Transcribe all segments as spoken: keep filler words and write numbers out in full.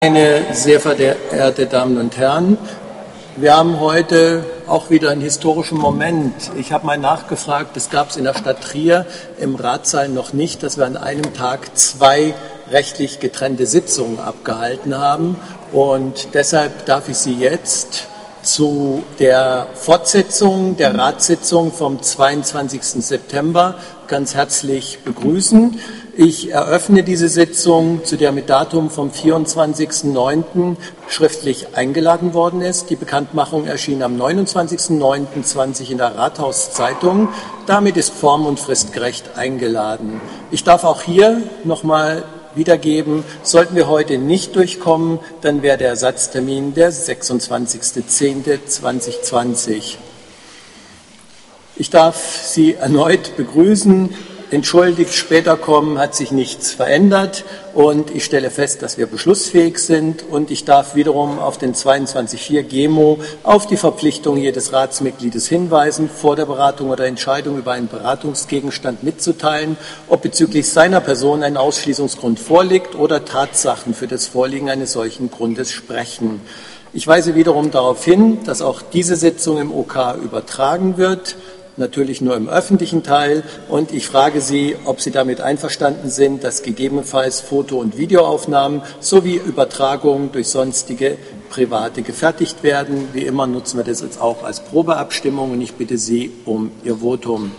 Meine sehr verehrte Damen und Herren, wir haben heute auch wieder einen historischen Moment. Ich habe mal nachgefragt, es gab es in der Stadt Trier im Ratssaal noch nicht, dass wir an einem Tag zwei rechtlich getrennte Sitzungen abgehalten haben. Und deshalb darf ich Sie jetzt zu der Fortsetzung der Ratssitzung vom zweiundzwanzigsten September ganz herzlich begrüßen. Ich eröffne diese Sitzung, zu der mit Datum vom vierundzwanzigsten neunten schriftlich eingeladen worden ist. Die Bekanntmachung erschien am neunundzwanzigsten neunten zwanzig in der Rathauszeitung. Damit ist form- und fristgerecht eingeladen. Ich darf auch hier nochmal wiedergeben, sollten wir heute nicht durchkommen, dann wäre der Ersatztermin der sechsundzwanzigsten zehnten zweitausendzwanzig. Ich darf Sie erneut begrüßen. Entschuldigt, später kommen, hat sich nichts verändert und ich stelle fest, dass wir beschlussfähig sind und ich darf wiederum auf den zweiundzwanzig Punkt vier G E M O auf die Verpflichtung jedes Ratsmitgliedes hinweisen, vor der Beratung oder Entscheidung über einen Beratungsgegenstand mitzuteilen, ob bezüglich seiner Person ein Ausschließungsgrund vorliegt oder Tatsachen für das Vorliegen eines solchen Grundes sprechen. Ich weise wiederum darauf hin, dass auch diese Sitzung im O K übertragen wird, natürlich nur im öffentlichen Teil. Und ich frage Sie, ob Sie damit einverstanden sind, dass gegebenenfalls Foto- und Videoaufnahmen sowie Übertragungen durch sonstige Private gefertigt werden. Wie immer nutzen wir das jetzt auch als Probeabstimmung und ich bitte Sie um Ihr Votum.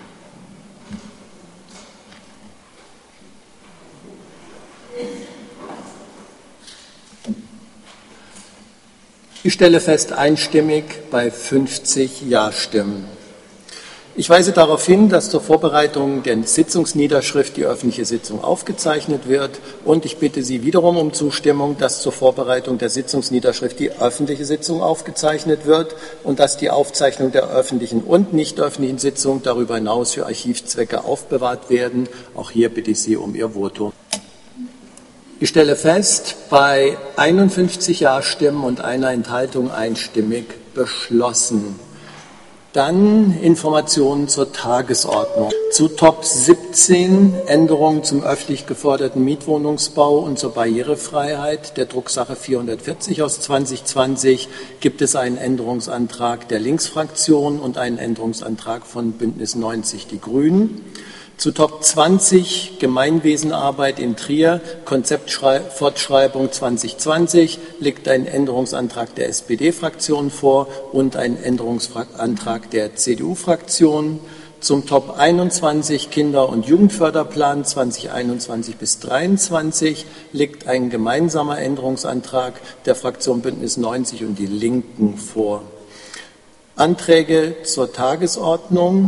Ich stelle fest, einstimmig bei fünfzig Ja-Stimmen. Ich weise darauf hin, dass zur Vorbereitung der Sitzungsniederschrift die öffentliche Sitzung aufgezeichnet wird und ich bitte Sie wiederum um Zustimmung, dass zur Vorbereitung der Sitzungsniederschrift die öffentliche Sitzung aufgezeichnet wird und dass die Aufzeichnung der öffentlichen und nicht öffentlichen Sitzung darüber hinaus für Archivzwecke aufbewahrt werden. Auch hier bitte ich Sie um Ihr Votum. Ich stelle fest, bei einundfünfzig Ja-Stimmen und einer Enthaltung einstimmig beschlossen. Dann Informationen zur Tagesordnung. Zu Top siebzehn, Änderungen zum öffentlich geförderten Mietwohnungsbau und zur Barrierefreiheit der Drucksache vierhundertvierzig aus zweitausendzwanzig gibt es einen Änderungsantrag der Linksfraktion und einen Änderungsantrag von Bündnis neunzig Die Grünen. Zu Top zwanzig, Gemeinwesenarbeit in Trier, Konzeptfortschreibung zwanzig zwanzig, liegt ein Änderungsantrag der S P D-Fraktion vor und ein Änderungsantrag der C D U-Fraktion. Zum Top einundzwanzig, Kinder- und Jugendförderplan zweitausendeinundzwanzig bis zweitausenddreiundzwanzig, liegt ein gemeinsamer Änderungsantrag der Fraktion Bündnis neunzig und die Linken vor. Anträge zur Tagesordnung.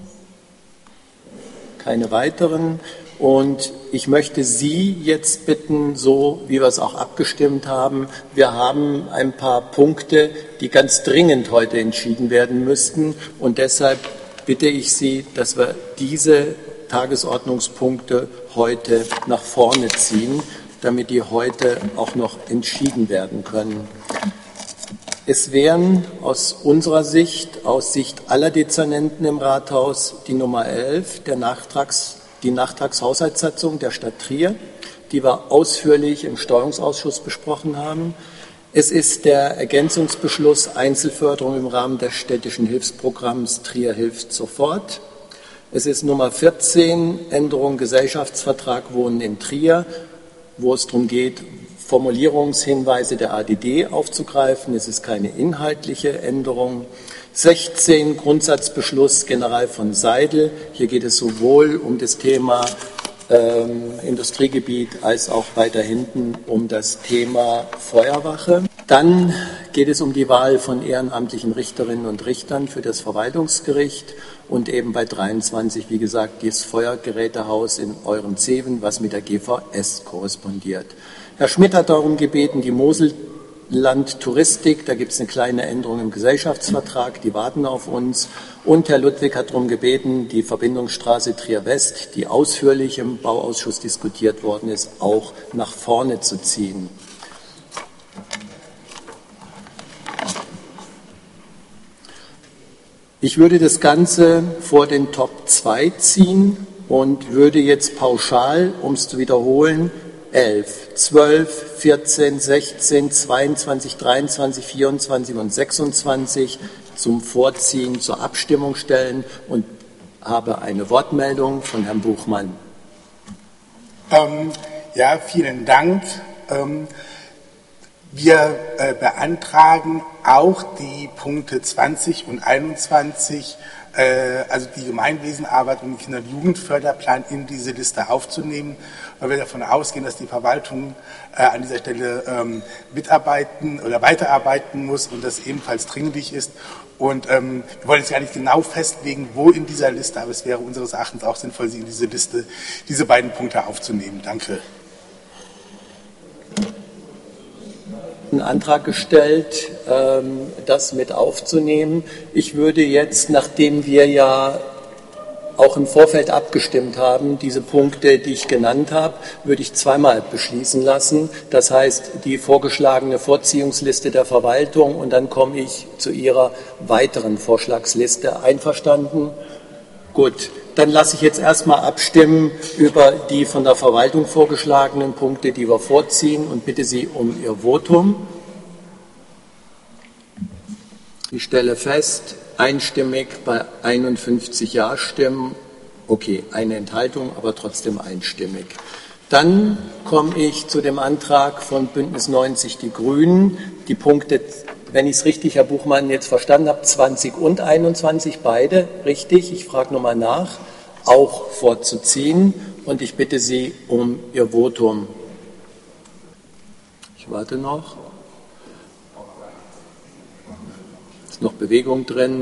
Keine weiteren. Und ich möchte Sie jetzt bitten, so wie wir es auch abgestimmt haben, wir haben ein paar Punkte, die ganz dringend heute entschieden werden müssten. Und deshalb bitte ich Sie, dass wir diese Tagesordnungspunkte heute nach vorne ziehen, damit die heute auch noch entschieden werden können. Es wären aus unserer Sicht, aus Sicht aller Dezernenten im Rathaus, die Nummer elf, der Nachtrags, die Nachtragshaushaltssatzung der Stadt Trier, die wir ausführlich im Steuerungsausschuss besprochen haben. Es ist der Ergänzungsbeschluss Einzelförderung im Rahmen des städtischen Hilfsprogramms Trier hilft sofort. Es ist Nummer vierzehn, Änderung Gesellschaftsvertrag Wohnen in Trier, wo es darum geht, Formulierungshinweise der A D D aufzugreifen. Es ist keine inhaltliche Änderung. sechzehn Grundsatzbeschluss General von Seidel. Hier geht es sowohl um das Thema ähm, Industriegebiet als auch weiter hinten um das Thema Feuerwache. Dann geht es um die Wahl von ehrenamtlichen Richterinnen und Richtern für das Verwaltungsgericht und eben bei dreiundzwanzig, wie gesagt, das Feuergerätehaus in Eurenzeven, was mit der G V S korrespondiert. Herr Schmidt hat darum gebeten, die Moselland-Touristik, da gibt es eine kleine Änderung im Gesellschaftsvertrag, die warten auf uns. Und Herr Ludwig hat darum gebeten, die Verbindungsstraße Trier-West, die ausführlich im Bauausschuss diskutiert worden ist, auch nach vorne zu ziehen. Ich würde das Ganze vor den Top zwei ziehen und würde jetzt pauschal, um es zu wiederholen, elf, zwölf, vierzehn, sechzehn, zweiundzwanzig, dreiundzwanzig, vierundzwanzig und sechsundzwanzig zum Vorziehen zur Abstimmung stellen und habe eine Wortmeldung von Herrn Buchmann. Ähm, ja, vielen Dank. Ähm, wir äh, beantragen auch die Punkte zwanzig und einundzwanzig, äh, also die Gemeinwesenarbeit und den Kinder- und Jugendförderplan in diese Liste aufzunehmen, weil wir davon ausgehen, dass die Verwaltung äh, an dieser Stelle ähm, mitarbeiten oder weiterarbeiten muss und das ebenfalls dringlich ist. Und ähm, wir wollen jetzt gar nicht genau festlegen, wo in dieser Liste, aber es wäre unseres Erachtens auch sinnvoll, sie in diese Liste, diese beiden Punkte aufzunehmen. Danke. Einen Antrag gestellt, ähm, das mit aufzunehmen. Ich würde jetzt, nachdem wir ja auch im Vorfeld abgestimmt haben, diese Punkte, die ich genannt habe, würde ich zweimal beschließen lassen. Das heißt, die vorgeschlagene Vorziehungsliste der Verwaltung und dann komme ich zu Ihrer weiteren Vorschlagsliste. Einverstanden? Gut, dann lasse ich jetzt erstmal abstimmen über die von der Verwaltung vorgeschlagenen Punkte, die wir vorziehen und bitte Sie um Ihr Votum. Ich stelle fest, einstimmig bei einundfünfzig Ja-Stimmen, okay, eine Enthaltung, aber trotzdem einstimmig. Dann komme ich zu dem Antrag von Bündnis neunzig Die Grünen, die Punkte, wenn ich es richtig, Herr Buchmann, jetzt verstanden habe, zwanzig und einundzwanzig, beide, richtig, ich frage nochmal nach, auch vorzuziehen und ich bitte Sie um Ihr Votum. Ich warte noch. Ist noch Bewegung drin.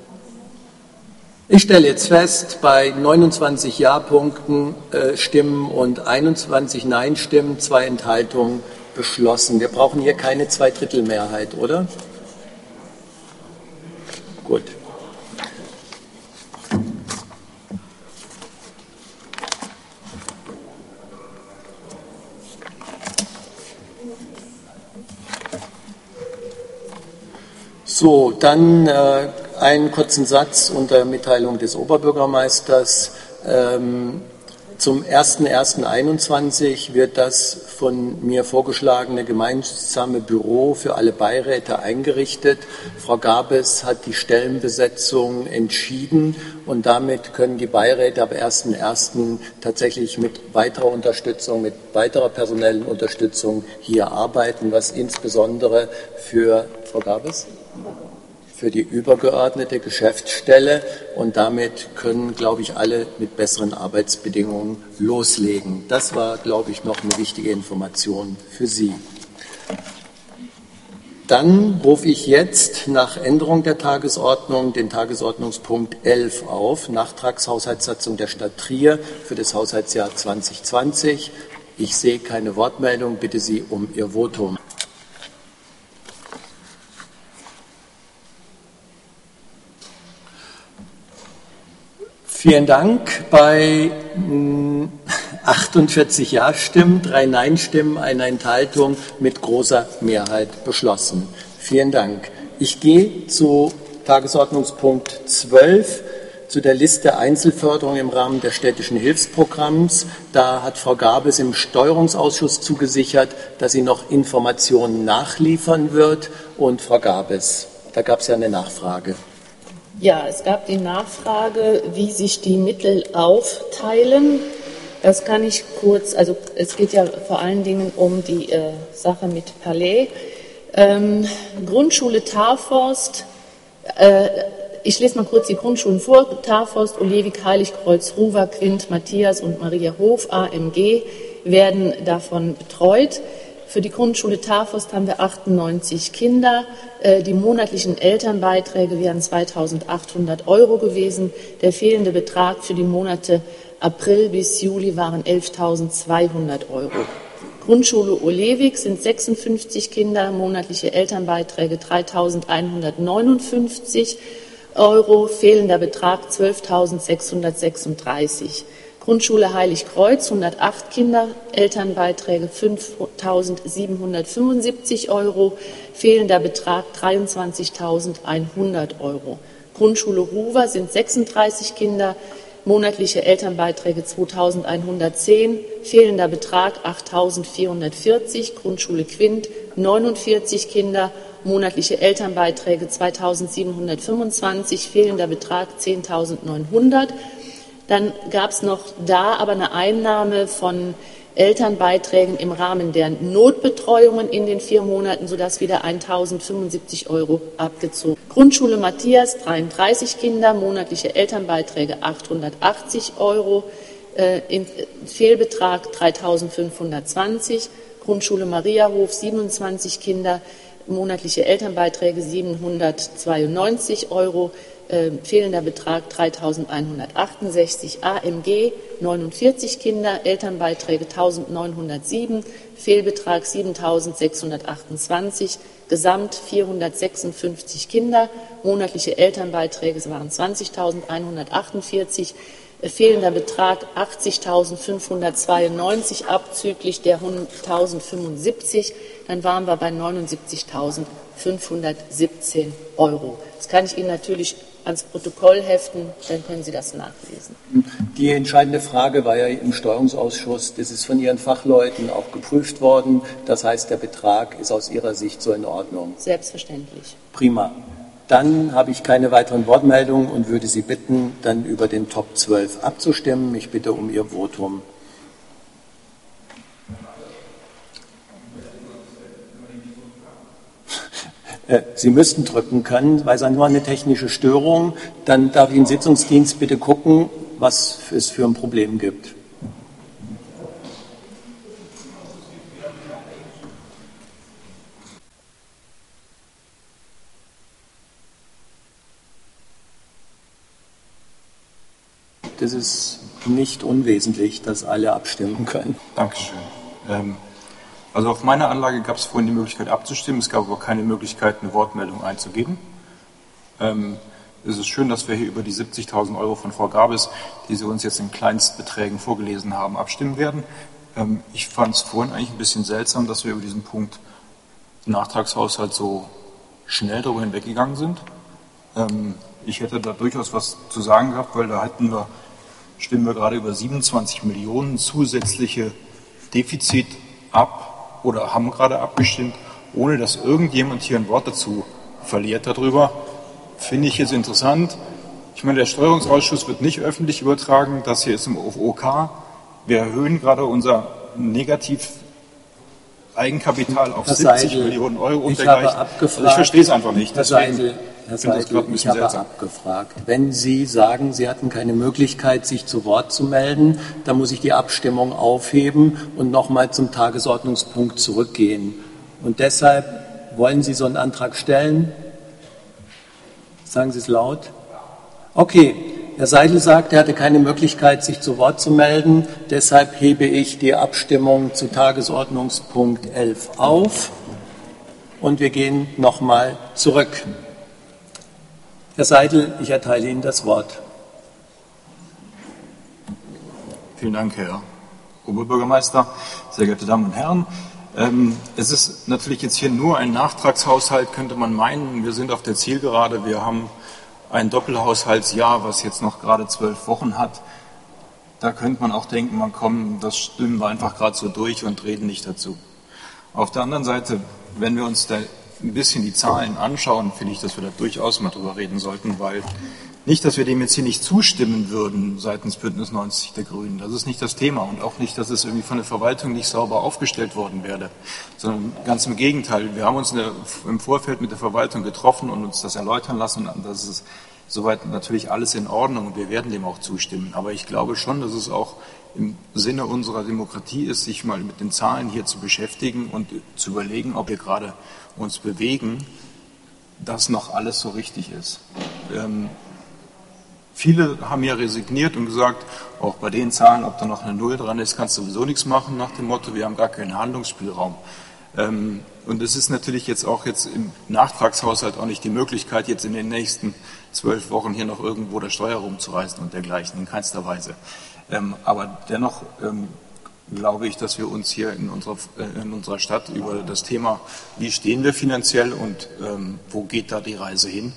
Ich stelle jetzt fest, bei neunundzwanzig Ja-Punkten, äh, Stimmen und einundzwanzig Nein-Stimmen, zwei Enthaltungen beschlossen. Wir brauchen hier keine Zweidrittelmehrheit, oder? Gut. So, dann äh, einen kurzen Satz unter Mitteilung des Oberbürgermeisters. Ähm, zum ersten ersten einundzwanzig wird das von mir vorgeschlagene gemeinsame Büro für alle Beiräte eingerichtet. Frau Gabes hat die Stellenbesetzung entschieden und damit können die Beiräte ab ersten ersten tatsächlich mit weiterer Unterstützung, mit weiterer personellen Unterstützung hier arbeiten, was insbesondere für Frau Gabes? für die übergeordnete Geschäftsstelle und damit können, glaube ich, alle mit besseren Arbeitsbedingungen loslegen. Das war, glaube ich, noch eine wichtige Information für Sie. Dann rufe ich jetzt nach Änderung der Tagesordnung den Tagesordnungspunkt elf auf, Nachtragshaushaltssatzung der Stadt Trier für das Haushaltsjahr zwanzig zwanzig. Ich sehe keine Wortmeldung, bitte Sie um Ihr Votum. Vielen Dank. Bei achtundvierzig Ja-Stimmen, drei Nein-Stimmen, eine Enthaltung mit großer Mehrheit beschlossen. Vielen Dank. Ich gehe zu Tagesordnungspunkt zwölf, zu der Liste Einzelförderung im Rahmen des städtischen Hilfsprogramms. Da hat Frau Gabes im Steuerungsausschuss zugesichert, dass sie noch Informationen nachliefern wird. Und Frau Gabes, da gab es ja eine Nachfrage. Ja, es gab die Nachfrage, wie sich die Mittel aufteilen. Das kann ich kurz, also es geht ja vor allen Dingen um die äh, Sache mit Palais. Ähm, Grundschule Tarforst, äh, ich lese mal kurz die Grundschulen vor. Tarforst, Olevik, Heiligkreuz, Ruwer, Quint, Matthias und Maria Hof, A M G, werden davon betreut. Für die Grundschule Tarforst haben wir achtundneunzig Kinder. Die monatlichen Elternbeiträge wären zweitausendachthundert Euro gewesen. Der fehlende Betrag für die Monate April bis Juli waren elftausendzweihundert Euro. Grundschule Olevik sind sechsundfünfzig Kinder, monatliche Elternbeiträge dreitausendeinhundertneunundfünfzig Euro, fehlender Betrag zwölftausendsechshundertsechsunddreißig. Grundschule Heiligkreuz, hundertacht Kinder, Elternbeiträge fünftausendsiebenhundertfünfundsiebzig Euro, fehlender Betrag dreiundzwanzigtausendeinhundert Euro. Grundschule Ruwer sind sechsunddreißig Kinder, monatliche Elternbeiträge zweitausendeinhundertzehn, fehlender Betrag achttausendvierhundertvierzig, Grundschule Quint neunundvierzig Kinder, monatliche Elternbeiträge zweitausendsiebenhundertfünfundzwanzig, fehlender Betrag zehntausendneunhundert. Dann gab es noch da aber eine Einnahme von Elternbeiträgen im Rahmen der Notbetreuungen in den vier Monaten, sodass wieder eintausendfünfundsiebzig Euro abgezogen. Grundschule Matthias, dreiunddreißig Kinder, monatliche Elternbeiträge achthundertachtzig Euro, äh, in, Fehlbetrag dreitausendfünfhundertzwanzig. Grundschule Mariahof, siebenundzwanzig Kinder, monatliche Elternbeiträge siebenhundertzweiundneunzig Euro, äh, fehlender Betrag dreitausendeinhundertachtundsechzig. A M G, neunundvierzig Kinder, Elternbeiträge eintausendneunhundertsieben, Fehlbetrag siebentausendsechshundertachtundzwanzig, Gesamt vierhundertsechsundfünfzig Kinder, monatliche Elternbeiträge waren zwanzigtausendeinhundertachtundvierzig, fehlender Betrag achtzigtausendfünfhundertzweiundneunzig abzüglich der tausendfünfundsiebzig, dann waren wir bei neunundsiebzigtausendfünfhundertsiebzehn Euro. Das kann ich Ihnen natürlich ans Protokoll heften, dann können Sie das nachlesen. Die entscheidende Frage war ja im Steuerungsausschuss, das ist von Ihren Fachleuten auch geprüft worden. Das heißt, der Betrag ist aus Ihrer Sicht so in Ordnung? Selbstverständlich. Prima. Dann habe ich keine weiteren Wortmeldungen und würde Sie bitten, dann über den Top zwölf abzustimmen. Ich bitte um Ihr Votum. Sie müssten drücken können, weil es nur eine technische Störung. Dann darf ich den Sitzungsdienst bitte gucken, was es für ein Problem gibt. Das ist nicht unwesentlich, dass alle abstimmen können. Dankeschön. Ähm, also auf meiner Anlage gab es vorhin die Möglichkeit abzustimmen, es gab aber keine Möglichkeit, eine Wortmeldung einzugeben. Ähm, es ist schön, dass wir hier über die siebzigtausend Euro von Frau Gabis, die Sie uns jetzt in Kleinstbeträgen vorgelesen haben, abstimmen werden. Ähm, ich fand es vorhin eigentlich ein bisschen seltsam, dass wir über diesen Punkt Nachtragshaushalt so schnell darüber hinweggegangen sind. Ähm, ich hätte da durchaus was zu sagen gehabt, weil da hätten wir stimmen wir gerade über siebenundzwanzig Millionen zusätzliche Defizit ab oder haben gerade abgestimmt, ohne dass irgendjemand hier ein Wort dazu verliert darüber. Finde ich jetzt interessant. Ich meine, der Steuerungsausschuss wird nicht öffentlich übertragen, das hier ist im O K. Wir erhöhen gerade unser Negativ Eigenkapital auf Herr siebzig Seidel, Millionen Euro und ich dergleichen. habe abgefragt, also ich verstehe es einfach nicht. Herr Seidel, Herr ich finde das gerade ein ich bisschen habe seltsam. abgefragt. Wenn Sie sagen, Sie hatten keine Möglichkeit, sich zu Wort zu melden, dann muss ich die Abstimmung aufheben und nochmal zum Tagesordnungspunkt zurückgehen. Und deshalb wollen Sie so einen Antrag stellen? Sagen Sie es laut. Okay. Herr Seidel sagt, er hatte keine Möglichkeit, sich zu Wort zu melden. Deshalb hebe ich die Abstimmung zu Tagesordnungspunkt elf auf und wir gehen nochmal zurück. Herr Seidel, ich erteile Ihnen das Wort. Vielen Dank, Herr Oberbürgermeister, sehr geehrte Damen und Herren. Ähm, es ist natürlich jetzt hier nur ein Nachtragshaushalt, könnte man meinen. Wir sind auf der Zielgerade. Wir haben ein Doppelhaushaltsjahr, was jetzt noch gerade zwölf Wochen hat. Da könnte man auch denken, man komm, das stimmen wir einfach gerade so durch und reden nicht dazu. Auf der anderen Seite, wenn wir uns da ein bisschen die Zahlen anschauen, finde ich, dass wir da durchaus mal drüber reden sollten, weil nicht, dass wir dem jetzt hier nicht zustimmen würden seitens Bündnis neunzig der Grünen. Das ist nicht das Thema und auch nicht, dass es irgendwie von der Verwaltung nicht sauber aufgestellt worden wäre, sondern ganz im Gegenteil. Wir haben uns in der, im Vorfeld mit der Verwaltung getroffen und uns das erläutern lassen. Und das ist soweit natürlich alles in Ordnung und wir werden dem auch zustimmen. Aber ich glaube schon, dass es auch im Sinne unserer Demokratie ist, sich mal mit den Zahlen hier zu beschäftigen und zu überlegen, ob wir gerade uns bewegen, dass noch alles so richtig ist. Ähm, Viele haben ja resigniert und gesagt, auch bei den Zahlen, ob da noch eine Null dran ist, kannst du sowieso nichts machen, nach dem Motto, wir haben gar keinen Handlungsspielraum. Und es ist natürlich jetzt auch jetzt im Nachtragshaushalt auch nicht die Möglichkeit, jetzt in den nächsten zwölf Wochen hier noch irgendwo der Steuer rumzureißen und dergleichen, in keinster Weise. Aber dennoch glaube ich, dass wir uns hier in unserer, in unserer Stadt über das Thema, wie stehen wir finanziell und wo geht da die Reise hin,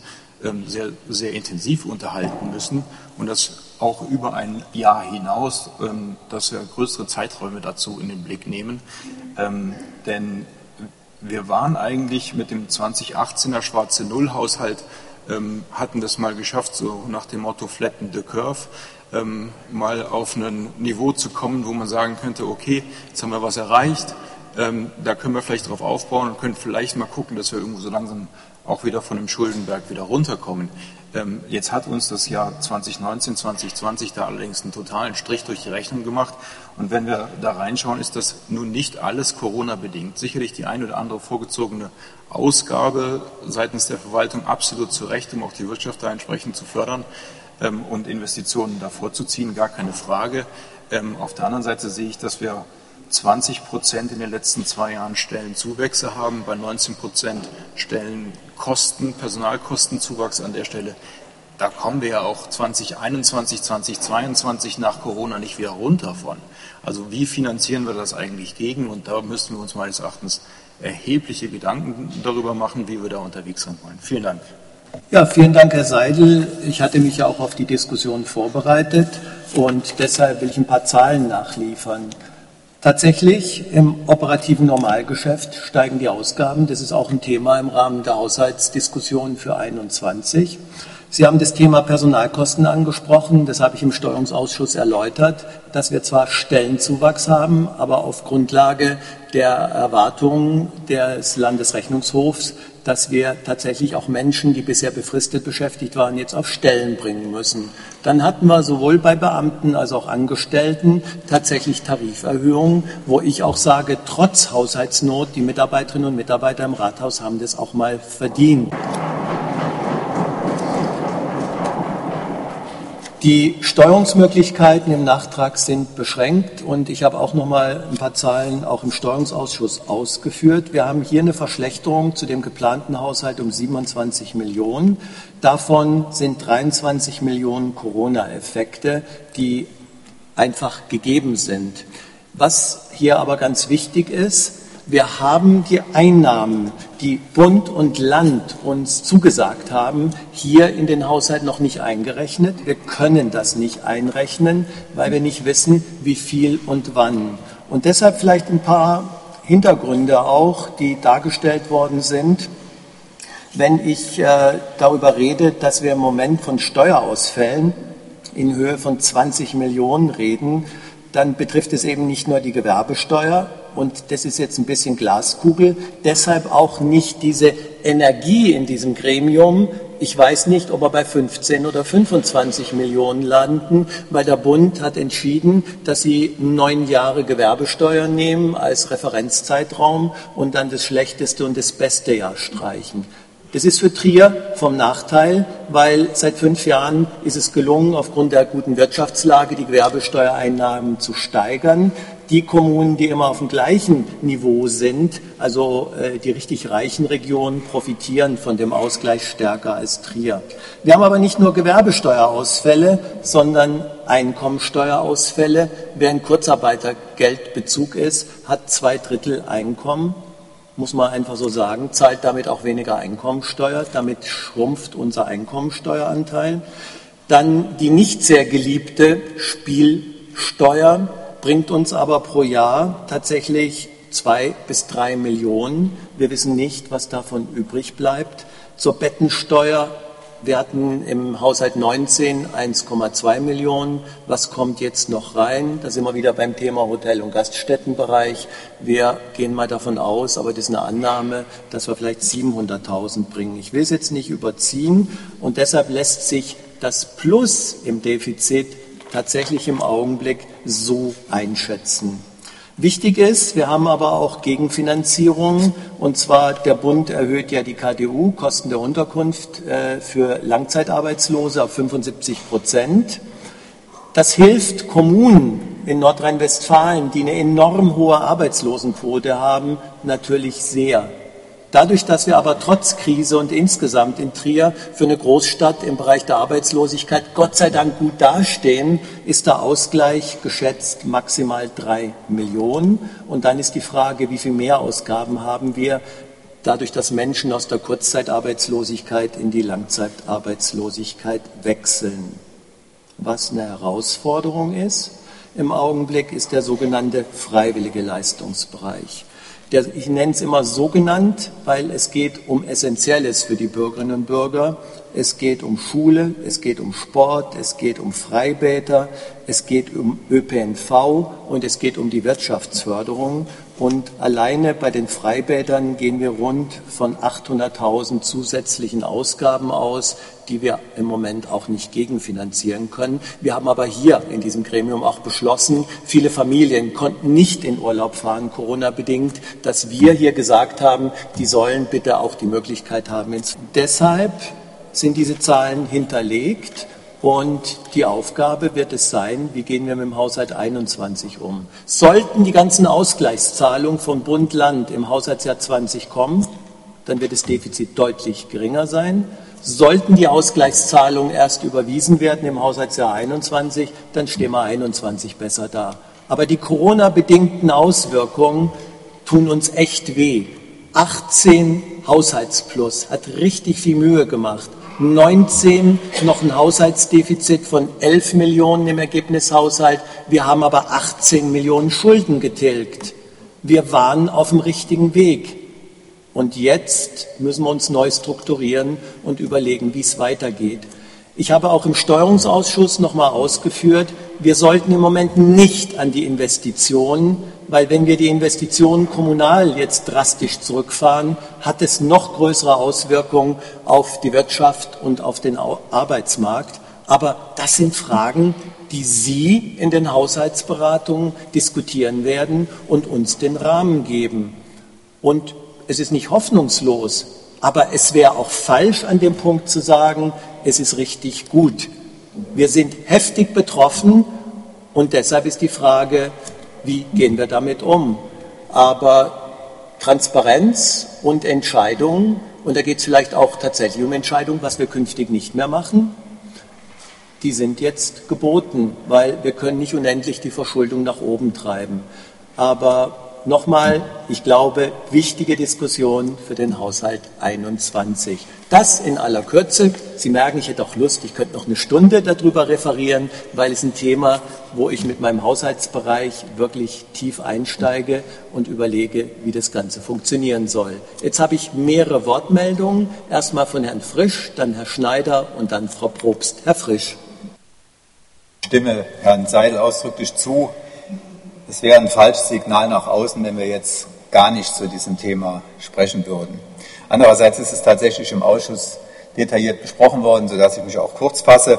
ähm, sehr, sehr intensiv unterhalten müssen und das auch über ein Jahr hinaus, ähm, dass wir größere Zeiträume dazu in den Blick nehmen. Ähm, denn wir waren eigentlich mit dem zwanzig achtzehner schwarze Null-Haushalt, ähm, hatten das mal geschafft, so nach dem Motto Flatten the Curve, ähm, mal auf ein Niveau zu kommen, wo man sagen könnte, okay, jetzt haben wir was erreicht, ähm, da können wir vielleicht drauf aufbauen und können vielleicht mal gucken, dass wir irgendwo so langsam auch wieder von dem Schuldenberg wieder runterkommen. Ähm, jetzt hat uns das Jahr zwanzig neunzehn, zwanzig zwanzig da allerdings einen totalen Strich durch die Rechnung gemacht. Und wenn wir da reinschauen, ist das nun nicht alles Corona-bedingt. Sicherlich die eine oder andere vorgezogene Ausgabe seitens der Verwaltung absolut zu Recht, um auch die Wirtschaft da entsprechend zu fördern ähm, und Investitionen davor zu ziehen, gar keine Frage. Ähm, auf der anderen Seite sehe ich, dass wir zwanzig Prozent in den letzten zwei Jahren Stellenzuwächse haben, bei neunzehn Prozent Stellenkosten, Personalkostenzuwachs an der Stelle. Da kommen wir ja auch zwanzig einundzwanzig, zwanzig zweiundzwanzig nach Corona nicht wieder runter von. Also wie finanzieren wir das eigentlich gegen? Und da müssten wir uns meines Erachtens erhebliche Gedanken darüber machen, wie wir da unterwegs sein wollen. Vielen Dank. Ja, vielen Dank, Herr Seidel. Ich hatte mich ja auch auf die Diskussion vorbereitet und deshalb will ich ein paar Zahlen nachliefern. Tatsächlich, im operativen Normalgeschäft steigen die Ausgaben. Das ist auch ein Thema im Rahmen der Haushaltsdiskussion für einundzwanzig. Sie haben das Thema Personalkosten angesprochen. Das habe ich im Steuerungsausschuss erläutert, dass wir zwar Stellenzuwachs haben, aber auf Grundlage der Erwartungen des Landesrechnungshofs, dass wir tatsächlich auch Menschen, die bisher befristet beschäftigt waren, jetzt auf Stellen bringen müssen. Dann hatten wir sowohl bei Beamten als auch Angestellten tatsächlich Tariferhöhungen, wo ich auch sage, trotz Haushaltsnot, die Mitarbeiterinnen und Mitarbeiter im Rathaus haben das auch mal verdient. Die Steuerungsmöglichkeiten im Nachtrag sind beschränkt und ich habe auch noch mal ein paar Zahlen auch im Steuerungsausschuss ausgeführt. Wir haben hier eine Verschlechterung zu dem geplanten Haushalt um siebenundzwanzig Millionen. Davon sind dreiundzwanzig Millionen Corona-Effekte, die einfach gegeben sind. Was hier aber ganz wichtig ist, wir haben die Einnahmen, die Bund und Land uns zugesagt haben, hier in den Haushalt noch nicht eingerechnet. Wir können das nicht einrechnen, weil wir nicht wissen, wie viel und wann. Und deshalb vielleicht ein paar Hintergründe auch, die dargestellt worden sind. Wenn ich äh, darüber rede, dass wir im Moment von Steuerausfällen in Höhe von zwanzig Millionen reden, dann betrifft es eben nicht nur die Gewerbesteuer, und das ist jetzt ein bisschen Glaskugel, deshalb auch nicht diese Energie in diesem Gremium. Ich weiß nicht, ob wir bei fünfzehn oder fünfundzwanzig Millionen landen, weil der Bund hat entschieden, dass sie neun Jahre Gewerbesteuer nehmen als Referenzzeitraum und dann das schlechteste und das beste Jahr streichen. Das ist für Trier vom Nachteil, weil seit fünf Jahren ist es gelungen, aufgrund der guten Wirtschaftslage die Gewerbesteuereinnahmen zu steigern. Die Kommunen, die immer auf dem gleichen Niveau sind, also äh, die richtig reichen Regionen, profitieren von dem Ausgleich stärker als Trier. Wir haben aber nicht nur Gewerbesteuerausfälle, sondern Einkommensteuerausfälle. Wer in Kurzarbeitergeldbezug ist, hat zwei Drittel Einkommen. Muss man einfach so sagen, zahlt damit auch weniger Einkommensteuer, damit schrumpft unser Einkommensteueranteil. Dann die nicht sehr geliebte Spielsteuer bringt uns aber pro Jahr tatsächlich zwei bis drei Millionen. Wir wissen nicht, was davon übrig bleibt. Zur Bettensteuer, wir hatten im Haushalt neunzehn eins Komma zwei Millionen. Was kommt jetzt noch rein? Da sind wir wieder beim Thema Hotel- und Gaststättenbereich. Wir gehen mal davon aus, aber das ist eine Annahme, dass wir vielleicht siebenhunderttausend bringen. Ich will es jetzt nicht überziehen und deshalb lässt sich das Plus im Defizit tatsächlich im Augenblick so einschätzen. Wichtig ist, wir haben aber auch Gegenfinanzierung, und zwar der Bund erhöht ja die K D U, Kosten der Unterkunft, äh, für Langzeitarbeitslose auf fünfundsiebzig Prozent. Das hilft Kommunen in Nordrhein-Westfalen, die eine enorm hohe Arbeitslosenquote haben, natürlich sehr. Dadurch, dass wir aber trotz Krise und insgesamt in Trier für eine Großstadt im Bereich der Arbeitslosigkeit Gott sei Dank gut dastehen, ist der Ausgleich geschätzt maximal drei Millionen. Und dann ist die Frage, wie viel Mehrausgaben haben wir? dadurch, dass Menschen aus der Kurzzeitarbeitslosigkeit in die Langzeitarbeitslosigkeit wechseln. Was eine Herausforderung ist im Augenblick, ist der sogenannte freiwillige Leistungsbereich. Der, ich nenne es immer so genannt, weil es geht um Essentielles für die Bürgerinnen und Bürger. Es geht um Schule, es geht um Sport, es geht um Freibäder, es geht um Ö P N V und es geht um die Wirtschaftsförderung. Und alleine bei den Freibädern gehen wir rund von achthunderttausend zusätzlichen Ausgaben aus, die wir im Moment auch nicht gegenfinanzieren können. Wir haben aber hier in diesem Gremium auch beschlossen, viele Familien konnten nicht in Urlaub fahren, Corona-bedingt, dass wir hier gesagt haben, die sollen bitte auch die Möglichkeit haben. Deshalb sind diese Zahlen hinterlegt. Und die Aufgabe wird es sein, wie gehen wir mit dem Haushalt einundzwanzig um? Sollten die ganzen Ausgleichszahlungen von Bund, Land im Haushaltsjahr zwanzig kommen, dann wird das Defizit deutlich geringer sein. Sollten die Ausgleichszahlungen erst überwiesen werden im Haushaltsjahr einundzwanzig, dann stehen wir einundzwanzig besser da. Aber die Corona-bedingten Auswirkungen tun uns echt weh. achtzehn Haushaltsplus, hat richtig viel Mühe gemacht. neunzehn noch ein Haushaltsdefizit von elf Millionen im Ergebnishaushalt. Wir haben aber achtzehn Millionen Schulden getilgt. Wir waren auf dem richtigen Weg. Und jetzt müssen wir uns neu strukturieren und überlegen, wie es weitergeht. Ich habe auch im Steuerungsausschuss noch mal ausgeführt, wir sollten im Moment nicht an die Investitionen, weil wenn wir die Investitionen kommunal jetzt drastisch zurückfahren, hat es noch größere Auswirkungen auf die Wirtschaft und auf den Arbeitsmarkt. Aber das sind Fragen, die Sie in den Haushaltsberatungen diskutieren werden und uns den Rahmen geben. Und es ist nicht hoffnungslos, aber es wäre auch falsch, an dem Punkt zu sagen, es ist richtig gut. Wir sind heftig betroffen und deshalb ist die Frage, wie gehen wir damit um? Aber Transparenz und Entscheidungen, und da geht es vielleicht auch tatsächlich um Entscheidungen, was wir künftig nicht mehr machen, die sind jetzt geboten, weil wir können nicht unendlich die Verschuldung nach oben treiben. Aber nochmal, ich glaube, wichtige Diskussion für den Haushalt einundzwanzig. Das in aller Kürze. Sie merken, ich hätte auch Lust, ich könnte noch eine Stunde darüber referieren, weil es ein Thema, wo ich mit meinem Haushaltsbereich wirklich tief einsteige und überlege, wie das Ganze funktionieren soll. Jetzt habe ich mehrere Wortmeldungen. Erstmal von Herrn Frisch, dann Herr Schneider und dann Frau Probst. Herr Frisch. Ich stimme Herrn Seidel ausdrücklich zu. Es wäre ein falsches Signal nach außen, wenn wir jetzt gar nicht zu diesem Thema sprechen würden. Andererseits ist es tatsächlich im Ausschuss detailliert besprochen worden, sodass ich mich auch kurz fasse.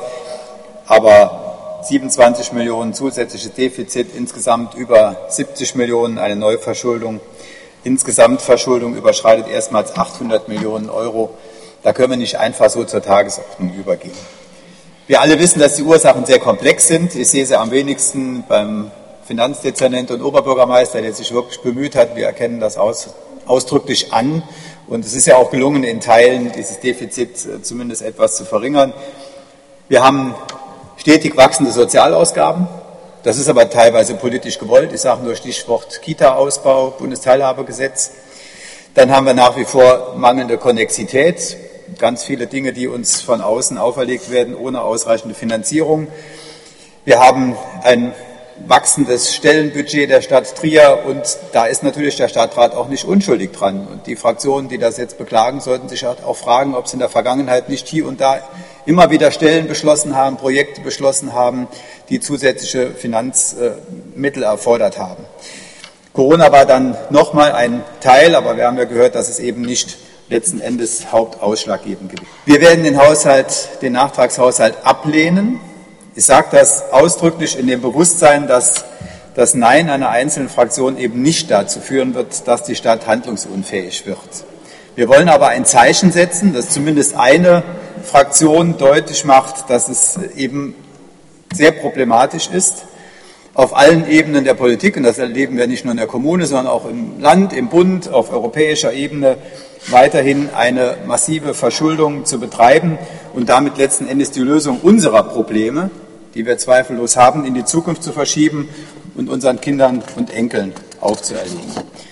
Aber siebenundzwanzig Millionen zusätzliches Defizit, insgesamt über siebzig Millionen, eine Neuverschuldung. Insgesamtverschuldung überschreitet erstmals achthundert Millionen Euro. Da können wir nicht einfach so zur Tagesordnung übergehen. Wir alle wissen, dass die Ursachen sehr komplex sind. Ich sehe sie am wenigsten beim Finanzdezernent und Oberbürgermeister, der sich wirklich bemüht hat. Wir erkennen das aus, ausdrücklich an. Und es ist ja auch gelungen, in Teilen dieses Defizit zumindest etwas zu verringern. Wir haben stetig wachsende Sozialausgaben. Das ist aber teilweise politisch gewollt. Ich sage nur Stichwort Kita-Ausbau, Bundesteilhabegesetz. Dann haben wir nach wie vor mangelnde Konnexität. Ganz viele Dinge, die uns von außen auferlegt werden, ohne ausreichende Finanzierung. Wir haben ein wachsendes Stellenbudget der Stadt Trier und da ist natürlich der Stadtrat auch nicht unschuldig dran. Und die Fraktionen, die das jetzt beklagen, sollten sich auch fragen, ob sie in der Vergangenheit nicht hier und da immer wieder Stellen beschlossen haben, Projekte beschlossen haben, die zusätzliche Finanzmittel erfordert haben. Corona war dann nochmal ein Teil, aber wir haben ja gehört, dass es eben nicht letzten Endes hauptausschlaggebend gewesen. Wir werden den Haushalt, den Nachtragshaushalt ablehnen. Ich sage das ausdrücklich in dem Bewusstsein, dass das Nein einer einzelnen Fraktion eben nicht dazu führen wird, dass die Stadt handlungsunfähig wird. Wir wollen aber ein Zeichen setzen, dass zumindest eine Fraktion deutlich macht, dass es eben sehr problematisch ist, auf allen Ebenen der Politik, und das erleben wir nicht nur in der Kommune, sondern auch im Land, im Bund, auf europäischer Ebene, weiterhin eine massive Verschuldung zu betreiben und damit letzten Endes die Lösung unserer Probleme, die wir zweifellos haben, in die Zukunft zu verschieben und unseren Kindern und Enkeln aufzuerlegen.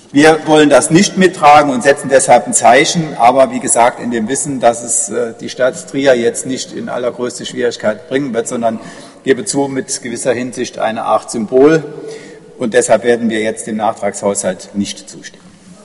Wir wollen das nicht mittragen und setzen deshalb ein Zeichen, aber wie gesagt in dem Wissen, dass es äh, die Stadt Trier jetzt nicht in allergrößte Schwierigkeit bringen wird, sondern gebe zu, mit gewisser Hinsicht eine Art Symbol. Und deshalb werden wir jetzt dem Nachtragshaushalt nicht zustimmen.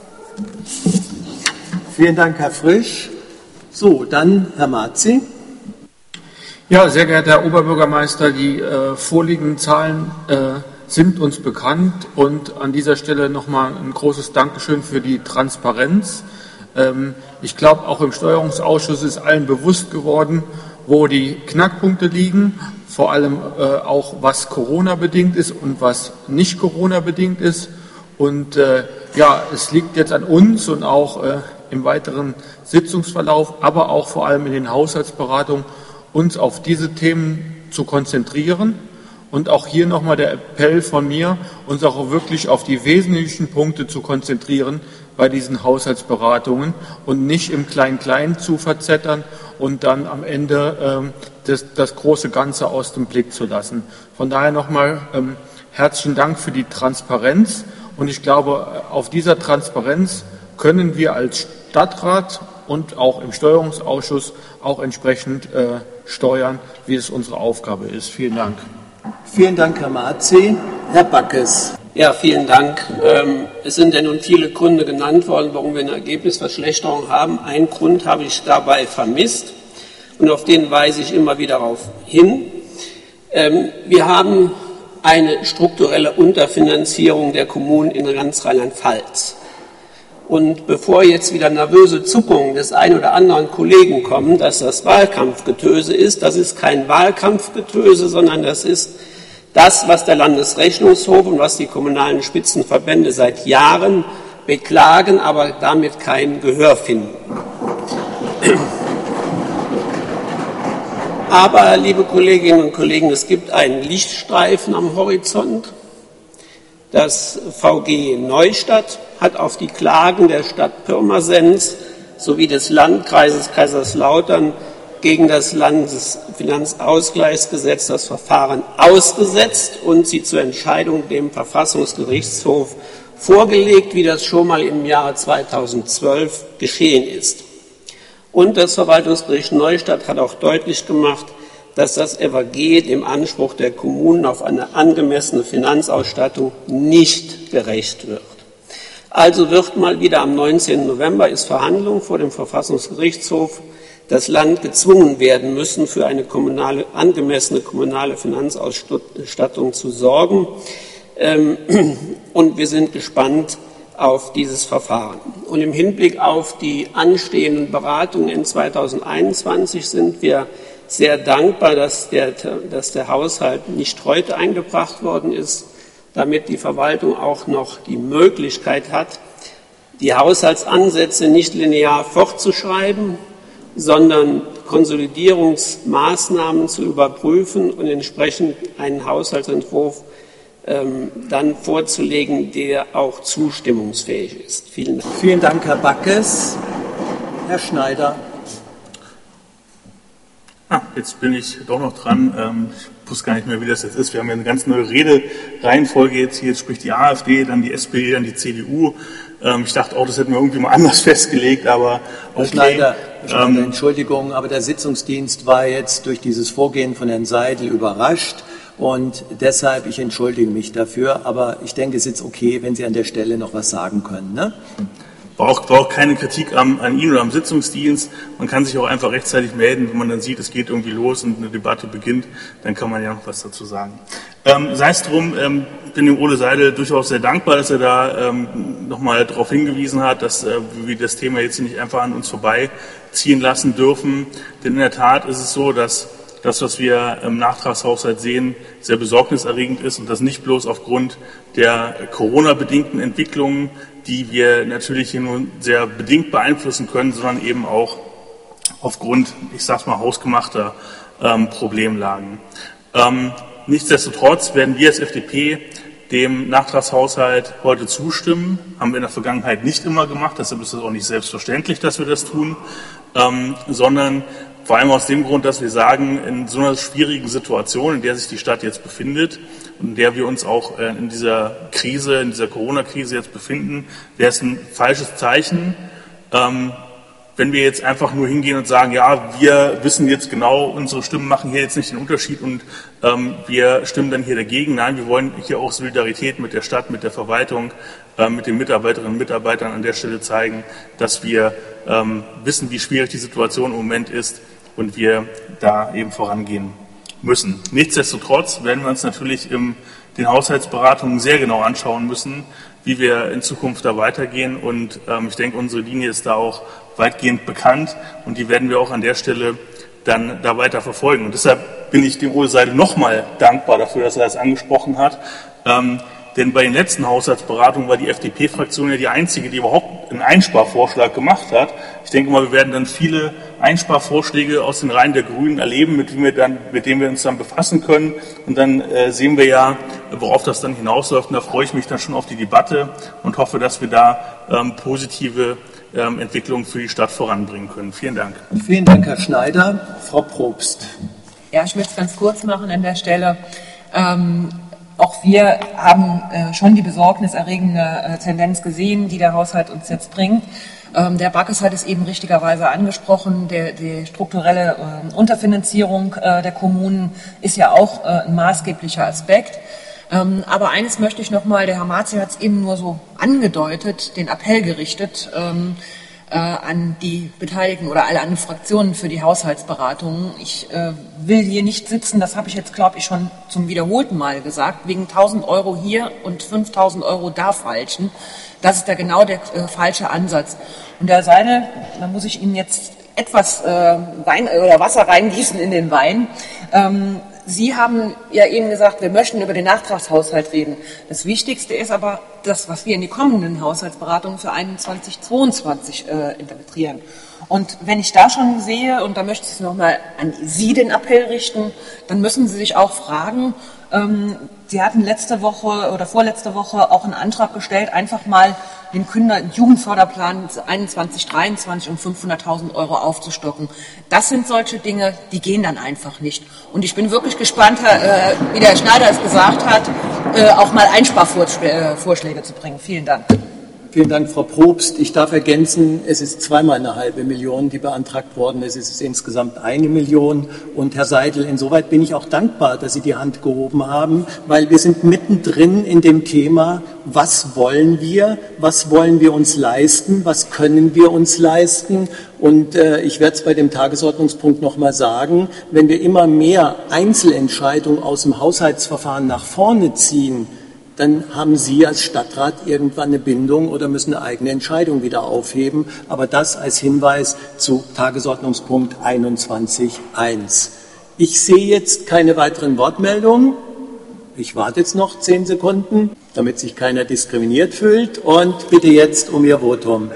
Vielen Dank, Herr Frisch. So, dann Herr Marzi. Ja, sehr geehrter Herr Oberbürgermeister, die äh, vorliegenden Zahlen äh, sind uns bekannt und an dieser Stelle nochmal ein großes Dankeschön für die Transparenz. Ähm, ich glaube, auch im Steuerungsausschuss ist allen bewusst geworden, wo die Knackpunkte liegen, vor allem äh, auch was Corona-bedingt ist und was nicht Corona-bedingt ist. Und äh, ja, es liegt jetzt an uns und auch äh, im weiteren Sitzungsverlauf, aber auch vor allem in den Haushaltsberatungen, uns auf diese Themen zu konzentrieren. Und auch hier nochmal der Appell von mir, uns auch wirklich auf die wesentlichen Punkte zu konzentrieren bei diesen Haushaltsberatungen und nicht im Klein-Klein zu verzettern und dann am Ende ähm, das, das große Ganze aus dem Blick zu lassen. Von daher nochmal ähm, herzlichen Dank für die Transparenz. Und ich glaube, auf dieser Transparenz können wir als Stadtrat und auch im Steuerungsausschuss auch entsprechend äh, steuern, wie es unsere Aufgabe ist. Vielen Dank. Vielen Dank, Herr Marzi. Herr Backes. Ja, vielen Dank. Ähm, es sind ja nun viele Gründe genannt worden, warum wir eine Ergebnisverschlechterung haben. Einen Grund habe ich dabei vermisst und auf den weise ich immer wieder darauf hin. Ähm, wir haben eine strukturelle Unterfinanzierung der Kommunen in ganz Rheinland-Pfalz. Und bevor jetzt wieder nervöse Zuckungen des einen oder anderen Kollegen kommen, dass das Wahlkampfgetöse ist, das ist kein Wahlkampfgetöse, sondern das ist das, was der Landesrechnungshof und was die kommunalen Spitzenverbände seit Jahren beklagen, aber damit kein Gehör finden. Aber, liebe Kolleginnen und Kollegen, es gibt einen Lichtstreifen am Horizont. Das V G Neustadt hat auf die Klagen der Stadt Pirmasens sowie des Landkreises Kaiserslautern gegen das Landesfinanzausgleichsgesetz das Verfahren ausgesetzt und sie zur Entscheidung dem Verfassungsgerichtshof vorgelegt, wie das schon mal im Jahre zweitausendzwölf geschehen ist. Und das Verwaltungsgericht Neustadt hat auch deutlich gemacht, dass das F A G dem Anspruch der Kommunen auf eine angemessene Finanzausstattung nicht gerecht wird. Also wird mal wieder am neunzehnten November ist Verhandlung vor dem Verfassungsgerichtshof das Land gezwungen werden müssen, für eine kommunale, angemessene kommunale Finanzausstattung zu sorgen. Und wir sind gespannt auf dieses Verfahren. Und im Hinblick auf die anstehenden Beratungen in zweitausendeinundzwanzig sind wir sehr dankbar, dass der, dass der Haushalt nicht heute eingebracht worden ist, damit die Verwaltung auch noch die Möglichkeit hat, die Haushaltsansätze nicht linear fortzuschreiben, sondern Konsolidierungsmaßnahmen zu überprüfen und entsprechend einen Haushaltsentwurf ähm, dann vorzulegen, der auch zustimmungsfähig ist. Vielen Dank. Vielen Dank, Herr Backes. Herr Schneider. Ah, jetzt bin ich doch noch dran. Ähm, ich wusste gar nicht mehr, wie das jetzt ist. Wir haben ja eine ganz neue Redereihenfolge jetzt hier. Jetzt spricht die AfD, dann die S P D, dann die C D U. Ähm, ich dachte auch, das hätten wir irgendwie mal anders festgelegt, aber okay. Herr Schneider, Herr Schneider, ähm, Entschuldigung, aber der Sitzungsdienst war jetzt durch dieses Vorgehen von Herrn Seidel überrascht. Und deshalb, ich entschuldige mich dafür, aber ich denke, es ist jetzt okay, wenn Sie an der Stelle noch was sagen können. Ne? Braucht, braucht keine Kritik am, an Ihnen oder am Sitzungsdienst. Man kann sich auch einfach rechtzeitig melden, wenn man dann sieht, es geht irgendwie los und eine Debatte beginnt, dann kann man ja noch was dazu sagen. Ähm, sei es drum, ähm, bin dem Ole Seidel durchaus sehr dankbar, dass er da ähm, nochmal darauf hingewiesen hat, dass äh, wir das Thema jetzt nicht einfach an uns vorbeiziehen lassen dürfen. Denn in der Tat ist es so, dass das, was wir im Nachtragshaushalt sehen, sehr besorgniserregend ist und das nicht bloß aufgrund der Corona-bedingten Entwicklungen, die wir natürlich hier nur sehr bedingt beeinflussen können, sondern eben auch aufgrund, ich sag's mal, hausgemachter ähm, Problemlagen. Ähm, nichtsdestotrotz werden wir als F D P dem Nachtragshaushalt heute zustimmen. Haben wir in der Vergangenheit nicht immer gemacht, deshalb ist es auch nicht selbstverständlich, dass wir das tun, ähm, sondern vor allem aus dem Grund, dass wir sagen, in so einer schwierigen Situation, in der sich die Stadt jetzt befindet und in der wir uns auch in dieser Krise, in dieser Corona-Krise jetzt befinden, wäre es ein falsches Zeichen, ähm, wenn wir jetzt einfach nur hingehen und sagen, ja, wir wissen jetzt genau, unsere Stimmen machen hier jetzt nicht den Unterschied und ähm, wir stimmen dann hier dagegen. Nein, wir wollen hier auch Solidarität mit der Stadt, mit der Verwaltung, äh, mit den Mitarbeiterinnen und Mitarbeitern an der Stelle zeigen, dass wir ähm, wissen, wie schwierig die Situation im Moment ist und wir da eben vorangehen müssen. Nichtsdestotrotz werden wir uns natürlich in den Haushaltsberatungen sehr genau anschauen müssen, wie wir in Zukunft da weitergehen. Und ähm, ich denke, unsere Linie ist da auch weitgehend bekannt und die werden wir auch an der Stelle dann da weiter verfolgen. Und deshalb bin ich dem Uwe Seidel nochmal dankbar dafür, dass er das angesprochen hat. Ähm, denn bei den letzten Haushaltsberatungen war die F D P-Fraktion ja die einzige, die überhaupt einen Einsparvorschlag gemacht hat. Ich denke mal, wir werden dann viele Einsparvorschläge aus den Reihen der Grünen erleben, mit, wir dann, mit denen wir uns dann befassen können. Und dann äh, sehen wir ja, worauf das dann hinausläuft. Und da freue ich mich dann schon auf die Debatte und hoffe, dass wir da ähm, positive ähm, Entwicklungen für die Stadt voranbringen können. Vielen Dank. Vielen Dank, Herr Schneider. Frau Probst. Ja, ich will es ganz kurz machen an der Stelle. Ähm, Auch wir haben äh, schon die besorgniserregende äh, Tendenz gesehen, die der Haushalt uns jetzt bringt. Ähm, der Backes hat es eben richtigerweise angesprochen. Der, die strukturelle äh, Unterfinanzierung äh, der Kommunen ist ja auch äh, ein maßgeblicher Aspekt. Ähm, aber eines möchte ich noch mal, der Herr Marzi hat es eben nur so angedeutet, den Appell gerichtet, ähm, äh, an die Beteiligten oder alle anderen Fraktionen für die Haushaltsberatungen. Ich äh, will hier nicht sitzen, das habe ich jetzt, glaube ich, schon zum wiederholten Mal gesagt, wegen tausend Euro hier und fünftausend Euro da falschen. Das ist da genau der äh, falsche Ansatz. Und Herr Seidel, da muss ich Ihnen jetzt etwas äh, Wein oder Wasser reingießen in den Wein. Ähm, Sie haben ja eben gesagt, wir möchten über den Nachtragshaushalt reden. Das Wichtigste ist aber das, was wir in die kommenden Haushaltsberatungen für einundzwanzig zweiundzwanzig äh, interpretieren. Und wenn ich da schon sehe, und da möchte ich nochmal an Sie den Appell richten, dann müssen Sie sich auch fragen, ähm, Sie hatten letzte Woche oder vorletzte Woche auch einen Antrag gestellt, einfach mal den Kinder- und Jugendförderplan einundzwanzig dreiundzwanzig um fünfhunderttausend Euro aufzustocken. Das sind solche Dinge, die gehen dann einfach nicht. Und ich bin wirklich gespannt, äh, wie der Herr Schneider es gesagt hat, äh, auch mal Einsparvorschläge zu bringen. Vielen Dank. Vielen Dank, Frau Probst. Ich darf ergänzen, es ist zweimal eine halbe Million, die beantragt worden ist. Es ist insgesamt eine Million. Und Herr Seidel, insoweit bin ich auch dankbar, dass Sie die Hand gehoben haben, weil wir sind mittendrin in dem Thema, was wollen wir, was wollen wir uns leisten, was können wir uns leisten. Und äh, ich werde es bei dem Tagesordnungspunkt noch mal sagen, wenn wir immer mehr Einzelentscheidungen aus dem Haushaltsverfahren nach vorne ziehen, dann haben Sie als Stadtrat irgendwann eine Bindung oder müssen eine eigene Entscheidung wieder aufheben. Aber das als Hinweis zu Tagesordnungspunkt einundzwanzig Punkt eins. Ich sehe jetzt keine weiteren Wortmeldungen. Ich warte jetzt noch zehn Sekunden, damit sich keiner diskriminiert fühlt. Und bitte jetzt um Ihr Votum.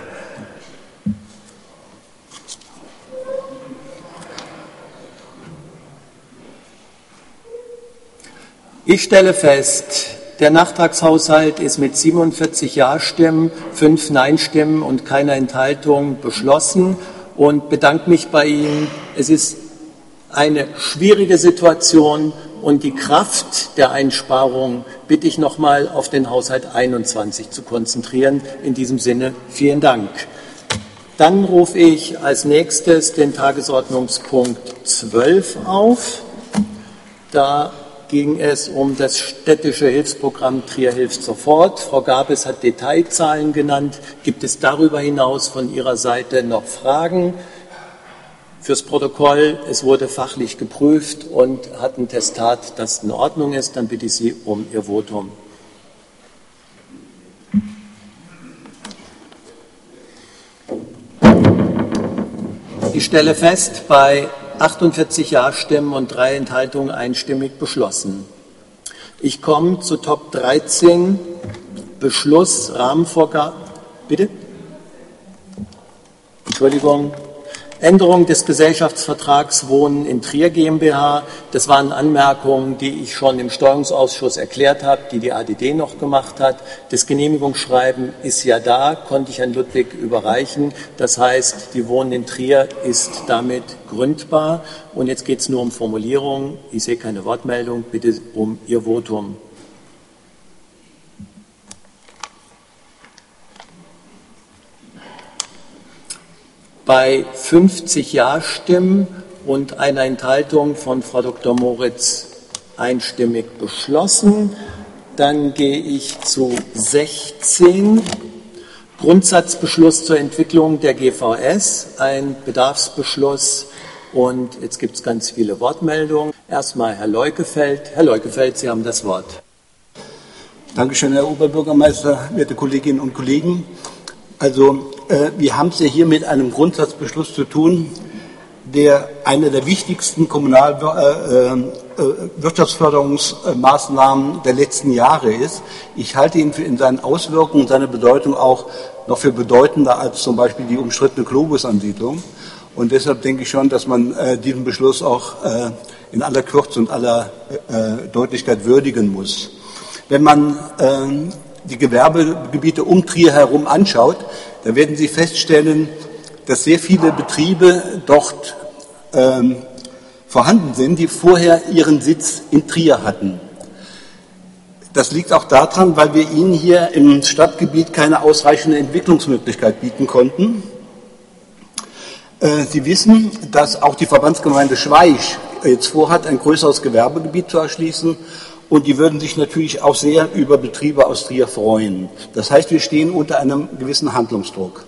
Ich stelle fest, der Nachtragshaushalt ist mit siebenundvierzig Ja-Stimmen, fünf Nein-Stimmen und keiner Enthaltung beschlossen und bedanke mich bei Ihnen. Es ist eine schwierige Situation und die Kraft der Einsparung bitte ich noch mal auf den Haushalt einundzwanzig zu konzentrieren. In diesem Sinne vielen Dank. Dann rufe ich als nächstes den Tagesordnungspunkt zwölf auf. Da ging es um das städtische Hilfsprogramm Trier hilft sofort. Frau Gabes hat Detailzahlen genannt. Gibt es darüber hinaus von Ihrer Seite noch Fragen? Fürs Protokoll, es wurde fachlich geprüft und hat ein Testat, das in Ordnung ist. Dann bitte ich Sie um Ihr Votum. Ich stelle fest, bei achtundvierzig Ja-Stimmen und drei Enthaltungen einstimmig beschlossen. Ich komme zu Top dreizehn, Beschluss, Rahmenvorgaben. Bitte? Entschuldigung. Änderung des Gesellschaftsvertrags Wohnen in Trier GmbH. Das waren Anmerkungen, die ich schon im Steuerungsausschuss erklärt habe, die die A D D noch gemacht hat. Das Genehmigungsschreiben ist ja da, konnte ich Herrn Ludwig überreichen. Das heißt, die Wohnen in Trier ist damit gründbar. Und jetzt geht es nur um Formulierungen. Ich sehe keine Wortmeldung. Bitte um Ihr Votum. Bei fünfzig Ja-Stimmen und einer Enthaltung von Frau Doktor Moritz einstimmig beschlossen. Dann gehe ich zu sechzehn. Grundsatzbeschluss zur Entwicklung der G V S, ein Bedarfsbeschluss. Und jetzt gibt es ganz viele Wortmeldungen. Erstmal Herr Leukefeld. Herr Leukefeld, Sie haben das Wort. Dankeschön, Herr Oberbürgermeister, werte Kolleginnen und Kollegen. Also äh, wir haben es ja hier mit einem Grundsatzbeschluss zu tun, der eine der wichtigsten Kommunalwirtschaftsförderungsmaßnahmen äh, äh, der letzten Jahre ist. Ich halte ihn für in seinen Auswirkungen und seine Bedeutung auch noch für bedeutender als zum Beispiel die umstrittene Globusansiedlung. Und deshalb denke ich schon, dass man äh, diesen Beschluss auch äh, in aller Kürze und aller äh, Deutlichkeit würdigen muss. Wenn man äh, die Gewerbegebiete um Trier herum anschaut, da werden Sie feststellen, dass sehr viele Betriebe dort ähm, vorhanden sind, die vorher ihren Sitz in Trier hatten. Das liegt auch daran, weil wir ihnen hier im Stadtgebiet keine ausreichende Entwicklungsmöglichkeit bieten konnten. Äh, Sie wissen, dass auch die Verbandsgemeinde Schweich jetzt vorhat, ein größeres Gewerbegebiet zu erschließen. Und die würden sich natürlich auch sehr über Betriebe aus Trier freuen. Das heißt, wir stehen unter einem gewissen Handlungsdruck.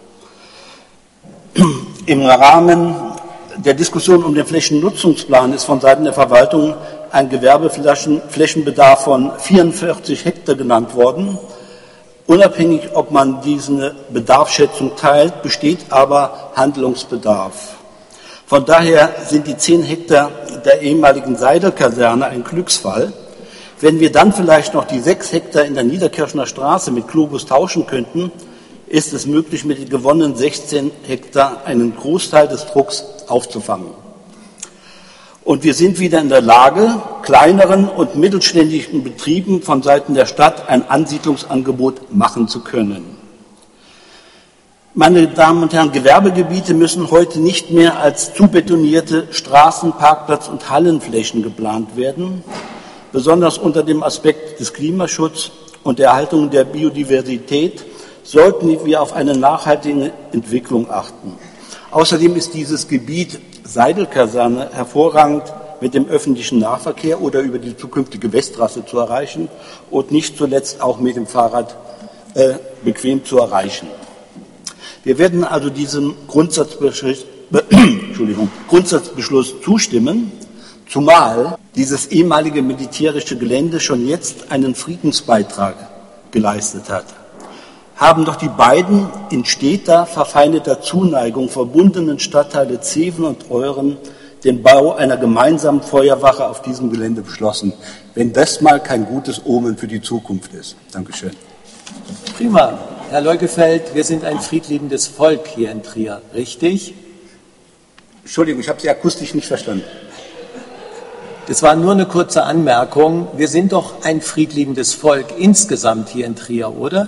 Im Rahmen der Diskussion um den Flächennutzungsplan ist von Seiten der Verwaltung ein Gewerbeflächenbedarf von vierundvierzig Hektar genannt worden. Unabhängig, ob man diese Bedarfsschätzung teilt, besteht aber Handlungsbedarf. Von daher sind die zehn Hektar der ehemaligen Seidel-Kaserne ein Glücksfall. Wenn wir dann vielleicht noch die sechs Hektar in der Niederkirchner Straße mit Globus tauschen könnten, ist es möglich, mit den gewonnenen sechzehn Hektar einen Großteil des Drucks aufzufangen. Und wir sind wieder in der Lage, kleineren und mittelständischen Betrieben von Seiten der Stadt ein Ansiedlungsangebot machen zu können. Meine Damen und Herren, Gewerbegebiete müssen heute nicht mehr als zubetonierte Straßen-, Parkplatz- und Hallenflächen geplant werden. Besonders unter dem Aspekt des Klimaschutzes und der Erhaltung der Biodiversität sollten wir auf eine nachhaltige Entwicklung achten. Außerdem ist dieses Gebiet Seidel-Kaserne hervorragend mit dem öffentlichen Nahverkehr oder über die zukünftige Westtrasse zu erreichen und nicht zuletzt auch mit dem Fahrrad äh, bequem zu erreichen. Wir werden also diesem Grundsatzbeschluss, Entschuldigung, Grundsatzbeschluss zustimmen, zumal dieses ehemalige militärische Gelände schon jetzt einen Friedensbeitrag geleistet hat. Haben doch die beiden in steter, verfeindeter Zuneigung verbundenen Stadtteile Zeven und Euren den Bau einer gemeinsamen Feuerwache auf diesem Gelände beschlossen. Wenn das mal kein gutes Omen für die Zukunft ist. Dankeschön. Prima. Herr Leukefeld, wir sind ein friedliebendes Volk hier in Trier, richtig? Entschuldigung, ich habe Sie akustisch nicht verstanden. Das war nur eine kurze Anmerkung. Wir sind doch ein friedliebendes Volk insgesamt hier in Trier, oder?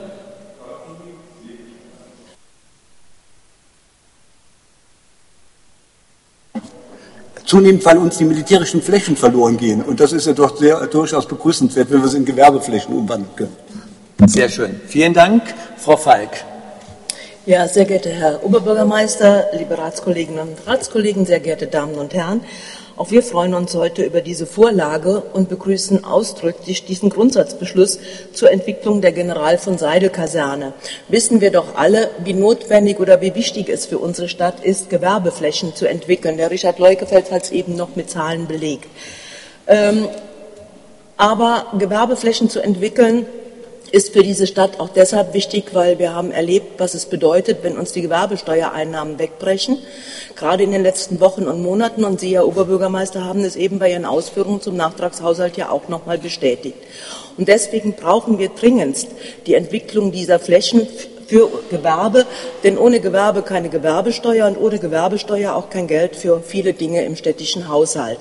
Zunehmend, weil uns die militärischen Flächen verloren gehen. Und das ist ja doch sehr, durchaus begrüßenswert, wenn wir es in Gewerbeflächen umwandeln können. Sehr schön. Vielen Dank. Frau Falk. Ja, sehr geehrter Herr Oberbürgermeister, liebe Ratskolleginnen und Ratskollegen, sehr geehrte Damen und Herren. Auch wir freuen uns heute über diese Vorlage und begrüßen ausdrücklich diesen Grundsatzbeschluss zur Entwicklung der General von Seidel-Kaserne. Wissen wir doch alle, wie notwendig oder wie wichtig es für unsere Stadt ist, Gewerbeflächen zu entwickeln. Der Richard Leukefeld hat es eben noch mit Zahlen belegt. Ähm, aber Gewerbeflächen zu entwickeln ist für diese Stadt auch deshalb wichtig, weil wir haben erlebt, was es bedeutet, wenn uns die Gewerbesteuereinnahmen wegbrechen, gerade in den letzten Wochen und Monaten. Und Sie, Herr Oberbürgermeister, haben es eben bei Ihren Ausführungen zum Nachtragshaushalt ja auch noch mal bestätigt. Und deswegen brauchen wir dringendst die Entwicklung dieser Flächen für Gewerbe, denn ohne Gewerbe keine Gewerbesteuer und ohne Gewerbesteuer auch kein Geld für viele Dinge im städtischen Haushalt.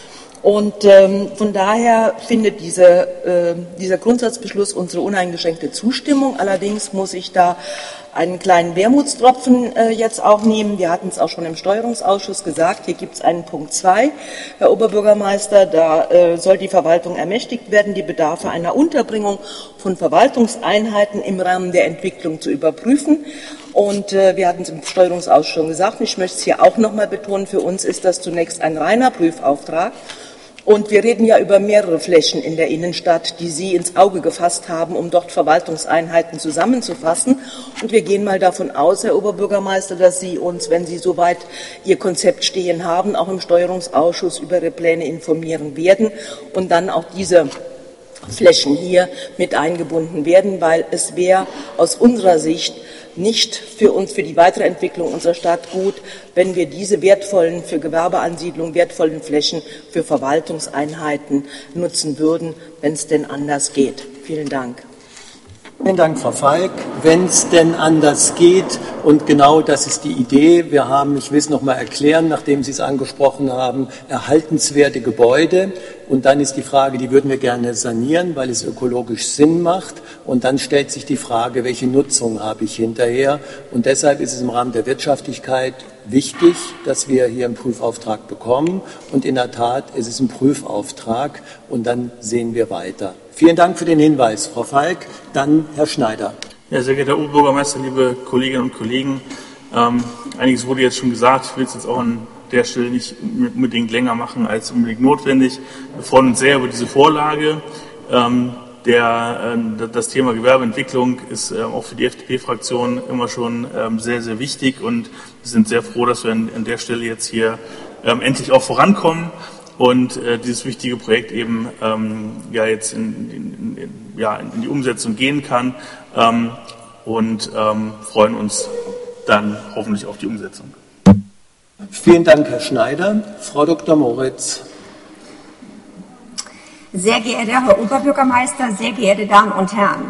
Und ähm, von daher findet diese, äh, dieser Grundsatzbeschluss unsere uneingeschränkte Zustimmung. Allerdings muss ich da einen kleinen Wermutstropfen äh, jetzt auch nehmen. Wir hatten es auch schon im Steuerungsausschuss gesagt. Hier gibt es einen Punkt zwei, Herr Oberbürgermeister. Da äh, soll die Verwaltung ermächtigt werden, die Bedarfe einer Unterbringung von Verwaltungseinheiten im Rahmen der Entwicklung zu überprüfen. Und äh, wir hatten es im Steuerungsausschuss schon gesagt. Ich möchte es hier auch noch mal betonen. Für uns ist das zunächst ein reiner Prüfauftrag. Und wir reden ja über mehrere Flächen in der Innenstadt, die Sie ins Auge gefasst haben, um dort Verwaltungseinheiten zusammenzufassen. Und wir gehen mal davon aus, Herr Oberbürgermeister, dass Sie uns, wenn Sie soweit Ihr Konzept stehen haben, auch im Steuerungsausschuss über Ihre Pläne informieren werden und dann auch diese Flächen hier mit eingebunden werden, weil es wäre aus unserer Sicht nicht für uns, für die weitere Entwicklung unserer Stadt gut, wenn wir diese wertvollen, für Gewerbeansiedlung wertvollen Flächen für Verwaltungseinheiten nutzen würden, wenn es denn anders geht. Vielen Dank. Vielen Dank, Frau Falk. Wenn es denn anders geht, und genau das ist die Idee, wir haben, ich will es noch mal erklären, nachdem Sie es angesprochen haben, erhaltenswerte Gebäude. Und dann ist die Frage, die würden wir gerne sanieren, weil es ökologisch Sinn macht. Und dann stellt sich die Frage, welche Nutzung habe ich hinterher? Und deshalb ist es im Rahmen der Wirtschaftlichkeit wichtig, dass wir hier einen Prüfauftrag bekommen. Und in der Tat ist es ein Prüfauftrag. Und dann sehen wir weiter. Vielen Dank für den Hinweis, Frau Falk. Dann Herr Schneider. Ja, sehr geehrter Oberbürgermeister, liebe Kolleginnen und Kollegen, ähm, einiges wurde jetzt schon gesagt. Ich will es jetzt auch an der Stelle nicht unbedingt länger machen als unbedingt notwendig. Wir freuen uns sehr über diese Vorlage. Ähm, der, äh, das Thema Gewerbeentwicklung ist äh, auch für die F D P-Fraktion immer schon ähm, sehr, sehr wichtig, und wir sind sehr froh, dass wir an, an der Stelle jetzt hier ähm, endlich auch vorankommen und äh, dieses wichtige Projekt eben ähm, ja jetzt in, in, in, ja, in die Umsetzung gehen kann, ähm, und ähm, freuen uns dann hoffentlich auf die Umsetzung. Vielen Dank, Herr Schneider. Frau Doktor Moritz. Sehr geehrter Herr Oberbürgermeister, sehr geehrte Damen und Herren.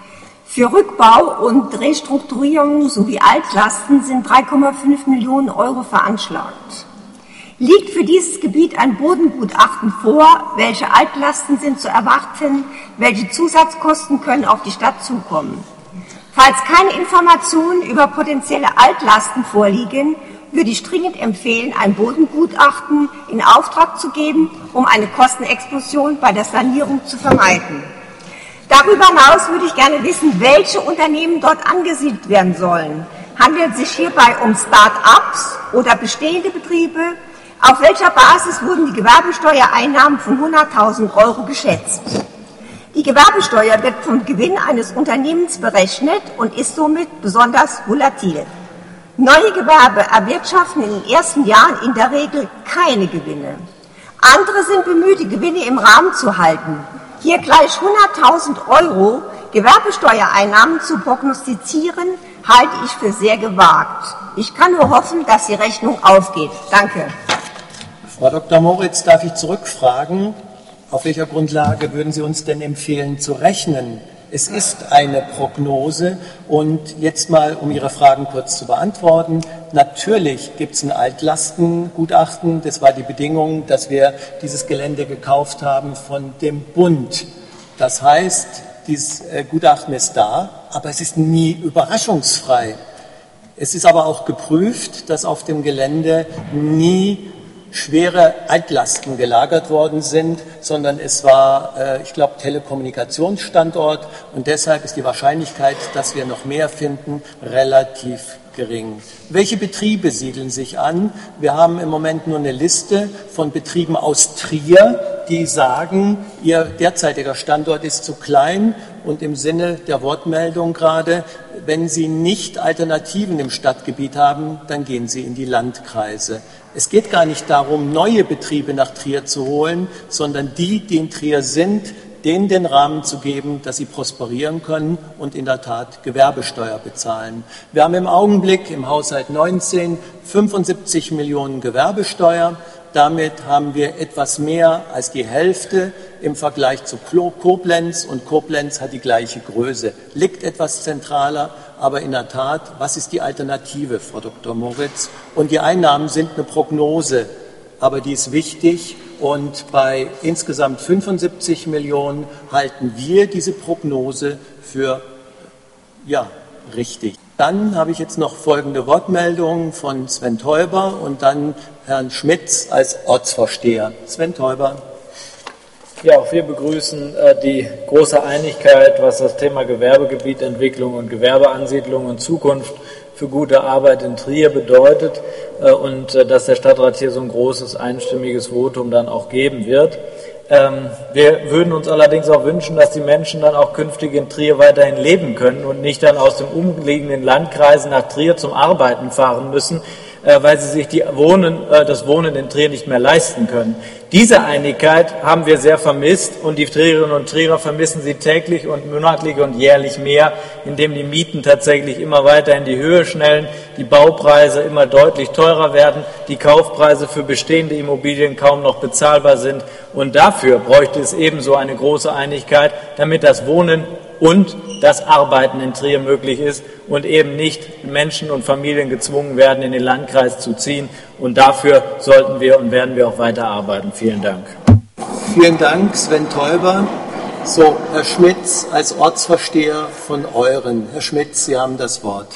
Für Rückbau und Restrukturierung sowie Altlasten sind drei Komma fünf Millionen Euro veranschlagt. Liegt für dieses Gebiet ein Bodengutachten vor? Welche Altlasten sind zu erwarten? Welche Zusatzkosten können auf die Stadt zukommen? Falls keine Informationen über potenzielle Altlasten vorliegen, würde ich dringend empfehlen, ein Bodengutachten in Auftrag zu geben, um eine Kostenexplosion bei der Sanierung zu vermeiden. Darüber hinaus würde ich gerne wissen, welche Unternehmen dort angesiedelt werden sollen. Handelt es sich hierbei um Start-ups oder bestehende Betriebe? Auf welcher Basis wurden die Gewerbesteuereinnahmen von hunderttausend Euro geschätzt? Die Gewerbesteuer wird vom Gewinn eines Unternehmens berechnet und ist somit besonders volatil. Neue Gewerbe erwirtschaften in den ersten Jahren in der Regel keine Gewinne. Andere sind bemüht, die Gewinne im Rahmen zu halten. Hier gleich hunderttausend Euro Gewerbesteuereinnahmen zu prognostizieren, halte ich für sehr gewagt. Ich kann nur hoffen, dass die Rechnung aufgeht. Danke. Frau Doktor Moritz, darf ich zurückfragen, auf welcher Grundlage würden Sie uns denn empfehlen zu rechnen? Es ist eine Prognose, und jetzt mal, um Ihre Fragen kurz zu beantworten. Natürlich gibt es ein Altlastengutachten. Das war die Bedingung, dass wir dieses Gelände gekauft haben von dem Bund. Das heißt, dieses Gutachten ist da, aber es ist nie überraschungsfrei. Es ist aber auch geprüft, dass auf dem Gelände nie schwere Altlasten gelagert worden sind, sondern es war, äh, ich glaube, Telekommunikationsstandort, und deshalb ist die Wahrscheinlichkeit, dass wir noch mehr finden, relativ gering. Welche Betriebe siedeln sich an? Wir haben im Moment nur eine Liste von Betrieben aus Trier, die sagen, ihr derzeitiger Standort ist zu klein, und im Sinne der Wortmeldung gerade, wenn Sie nicht Alternativen im Stadtgebiet haben, dann gehen Sie in die Landkreise. Es geht gar nicht darum, neue Betriebe nach Trier zu holen, sondern die, die in Trier sind, denen den Rahmen zu geben, dass sie prosperieren können und in der Tat Gewerbesteuer bezahlen. Wir haben im Augenblick im Haushalt neunzehn fünfundsiebzig Millionen Gewerbesteuer. Damit haben wir etwas mehr als die Hälfte im Vergleich zu Koblenz, und Koblenz hat die gleiche Größe, liegt etwas zentraler, aber in der Tat, was ist die Alternative, Frau Doktor Moritz? Und die Einnahmen sind eine Prognose, aber die ist wichtig. Und bei insgesamt fünfundsiebzig Millionen halten wir diese Prognose für, ja, richtig. Dann habe ich jetzt noch folgende Wortmeldungen von Sven Teuber und dann Herrn Schmitz als Ortsvorsteher. Sven Teuber. Ja, auch wir begrüßen äh, die große Einigkeit, was das Thema Gewerbegebietentwicklung und Gewerbeansiedlung und Zukunft für gute Arbeit in Trier bedeutet äh, und äh, dass der Stadtrat hier so ein großes einstimmiges Votum dann auch geben wird. Ähm, wir würden uns allerdings auch wünschen, dass die Menschen dann auch künftig in Trier weiterhin leben können und nicht dann aus dem umliegenden Landkreisen nach Trier zum Arbeiten fahren müssen, äh, weil sie sich die Wohnen, äh, das Wohnen in Trier nicht mehr leisten können. Diese Einigkeit haben wir sehr vermisst und die Trierinnen und Trierer vermissen sie täglich und monatlich und jährlich mehr, indem die Mieten tatsächlich immer weiter in die Höhe schnellen, die Baupreise immer deutlich teurer werden, die Kaufpreise für bestehende Immobilien kaum noch bezahlbar sind. Und dafür bräuchte es ebenso eine große Einigkeit, damit das Wohnen und das Arbeiten in Trier möglich ist und eben nicht Menschen und Familien gezwungen werden, in den Landkreis zu ziehen. Und dafür sollten wir und werden wir auch weiter arbeiten. Vielen Dank. Vielen Dank, Sven Teuber. So, Herr Schmitz als Ortsvorsteher von Euren. Herr Schmitz, Sie haben das Wort.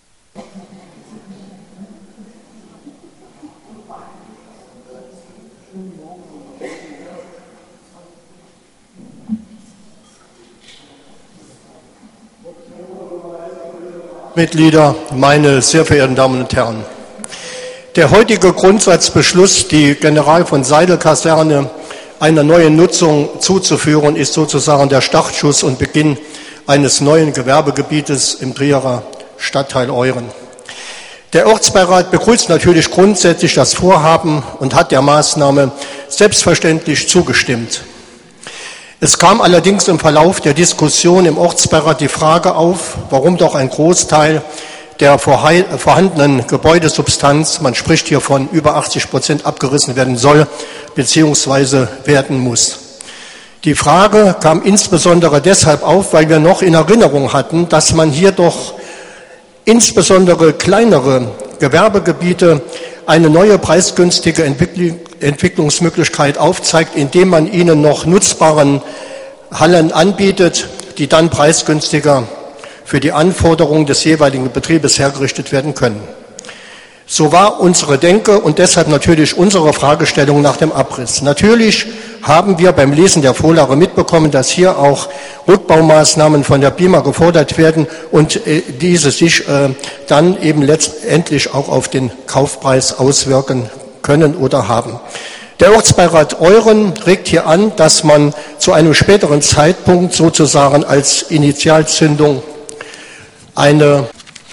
Mitglieder, meine sehr verehrten Damen und Herren. Der heutige Grundsatzbeschluss, die General von Seidel-Kaserne einer neuen Nutzung zuzuführen, ist sozusagen der Startschuss und Beginn eines neuen Gewerbegebietes im Trierer Stadtteil Euren. Der Ortsbeirat begrüßt natürlich grundsätzlich das Vorhaben und hat der Maßnahme selbstverständlich zugestimmt. Es kam allerdings im Verlauf der Diskussion im Ortsbeirat die Frage auf, warum doch ein Großteil der vorhandenen Gebäudesubstanz, man spricht hier von über achtzig Prozent, abgerissen werden soll bzw. werden muss. Die Frage kam insbesondere deshalb auf, weil wir noch in Erinnerung hatten, dass man hier doch insbesondere kleinere Gewerbegebiete eine neue preisgünstige Entwicklungsmöglichkeit aufzeigt, indem man ihnen noch nutzbaren Hallen anbietet, die dann preisgünstiger für die Anforderungen des jeweiligen Betriebes hergerichtet werden können. So war unsere Denke und deshalb natürlich unsere Fragestellung nach dem Abriss. Natürlich haben wir beim Lesen der Vorlage mitbekommen, dass hier auch Rückbaumaßnahmen von der B I M A gefordert werden und äh, diese sich äh, dann eben letztendlich auch auf den Kaufpreis auswirken können oder haben. Der Ortsbeirat Euren regt hier an, dass man zu einem späteren Zeitpunkt sozusagen als Initialzündung eine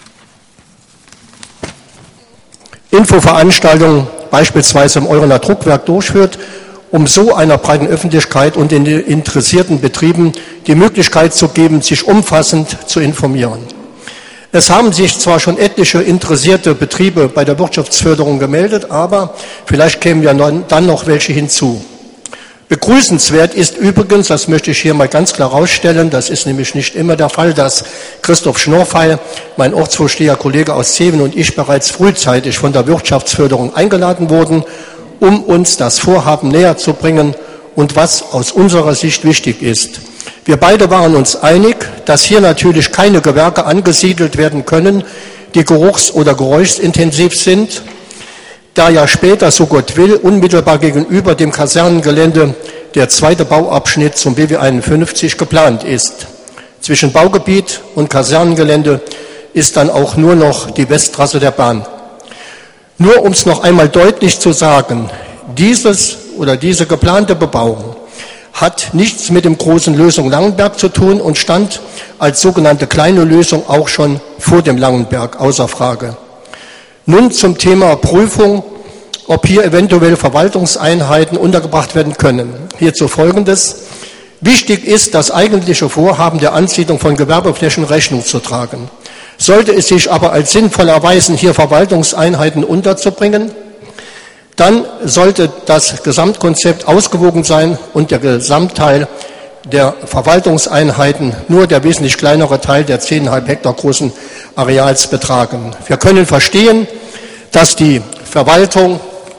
Infoveranstaltung beispielsweise im Eurener Druckwerk durchführt, um so einer breiten Öffentlichkeit und den interessierten Betrieben die Möglichkeit zu geben, sich umfassend zu informieren. Es haben sich zwar schon etliche interessierte Betriebe bei der Wirtschaftsförderung gemeldet, aber vielleicht kämen ja dann noch welche hinzu. Begrüßenswert ist übrigens, das möchte ich hier mal ganz klar herausstellen, das ist nämlich nicht immer der Fall, dass Christoph Schnorfeil, mein Ortsvorsteher, Kollege aus Zeven und ich bereits frühzeitig von der Wirtschaftsförderung eingeladen wurden, um uns das Vorhaben näher zu bringen und was aus unserer Sicht wichtig ist. Wir beide waren uns einig, dass hier natürlich keine Gewerke angesiedelt werden können, die geruchs- oder geräuschintensiv sind, da ja später, so Gott will, unmittelbar gegenüber dem Kasernengelände der zweite Bauabschnitt zum B W einundfünfzig geplant ist. Zwischen Baugebiet und Kasernengelände ist dann auch nur noch die Westtrasse der Bahn. Nur um es noch einmal deutlich zu sagen, dieses oder diese geplante Bebauung hat nichts mit dem großen Lösung Langenberg zu tun und stand als sogenannte kleine Lösung auch schon vor dem Langenberg außer Frage. Nun zum Thema Prüfung, ob hier eventuell Verwaltungseinheiten untergebracht werden können. Hierzu Folgendes. Wichtig ist, das eigentliche Vorhaben der Ansiedlung von Gewerbeflächen Rechnung zu tragen. Sollte es sich aber als sinnvoll erweisen, hier Verwaltungseinheiten unterzubringen, dann sollte das Gesamtkonzept ausgewogen sein und der Gesamtteil der Verwaltungseinheiten nur der wesentlich kleinere Teil der zehn Komma fünf Hektar großen Areals betragen. Wir können verstehen, dass die Verwaltung